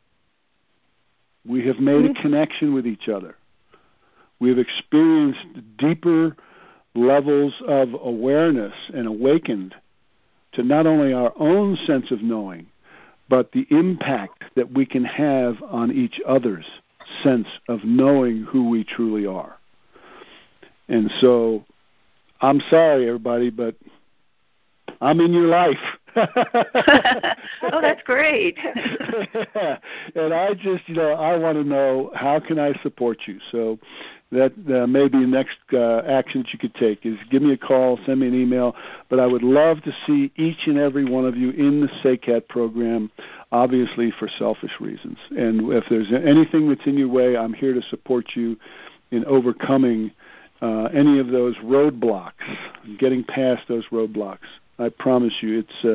Speaker 1: We have made a connection with each other. We have experienced deeper levels of awareness and awakened to not only our own sense of knowing, but the impact that we can have on each other's sense of knowing who we truly are. And so, I'm sorry, everybody, but I'm in your life.
Speaker 2: Oh, that's great.
Speaker 1: And I just, I want to know, how can I support you? So that may be the next action that you could take is give me a call, send me an email. But I would love to see each and every one of you in the SACAT program, obviously for selfish reasons. And if there's anything that's in your way, I'm here to support you in overcoming any of those roadblocks, getting past those roadblocks. I promise you, it's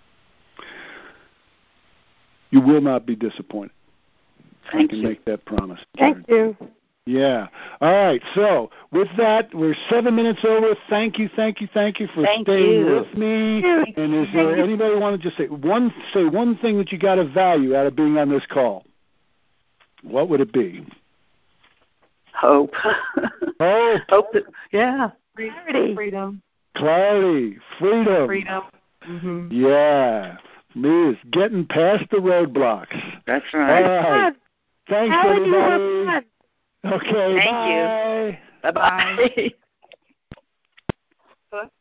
Speaker 1: you will not be disappointed. I can make that promise.
Speaker 4: Thank you.
Speaker 1: Yeah. All right. So with that, we're 7 minutes over. Thank you for staying with me. And is there anybody want to just say one thing that you got of value out of being on this call? What would it be?
Speaker 2: Hope.
Speaker 1: Hope.
Speaker 2: Yeah.
Speaker 3: Freedom.
Speaker 1: Clarity. Freedom.
Speaker 3: Mm-hmm.
Speaker 1: Yeah. For me, it's getting past the roadblocks.
Speaker 2: That's right.
Speaker 1: All right. Thanks,
Speaker 4: Alan,
Speaker 1: everybody.
Speaker 4: you were fun.
Speaker 1: Okay.
Speaker 2: Thank you. Bye-bye.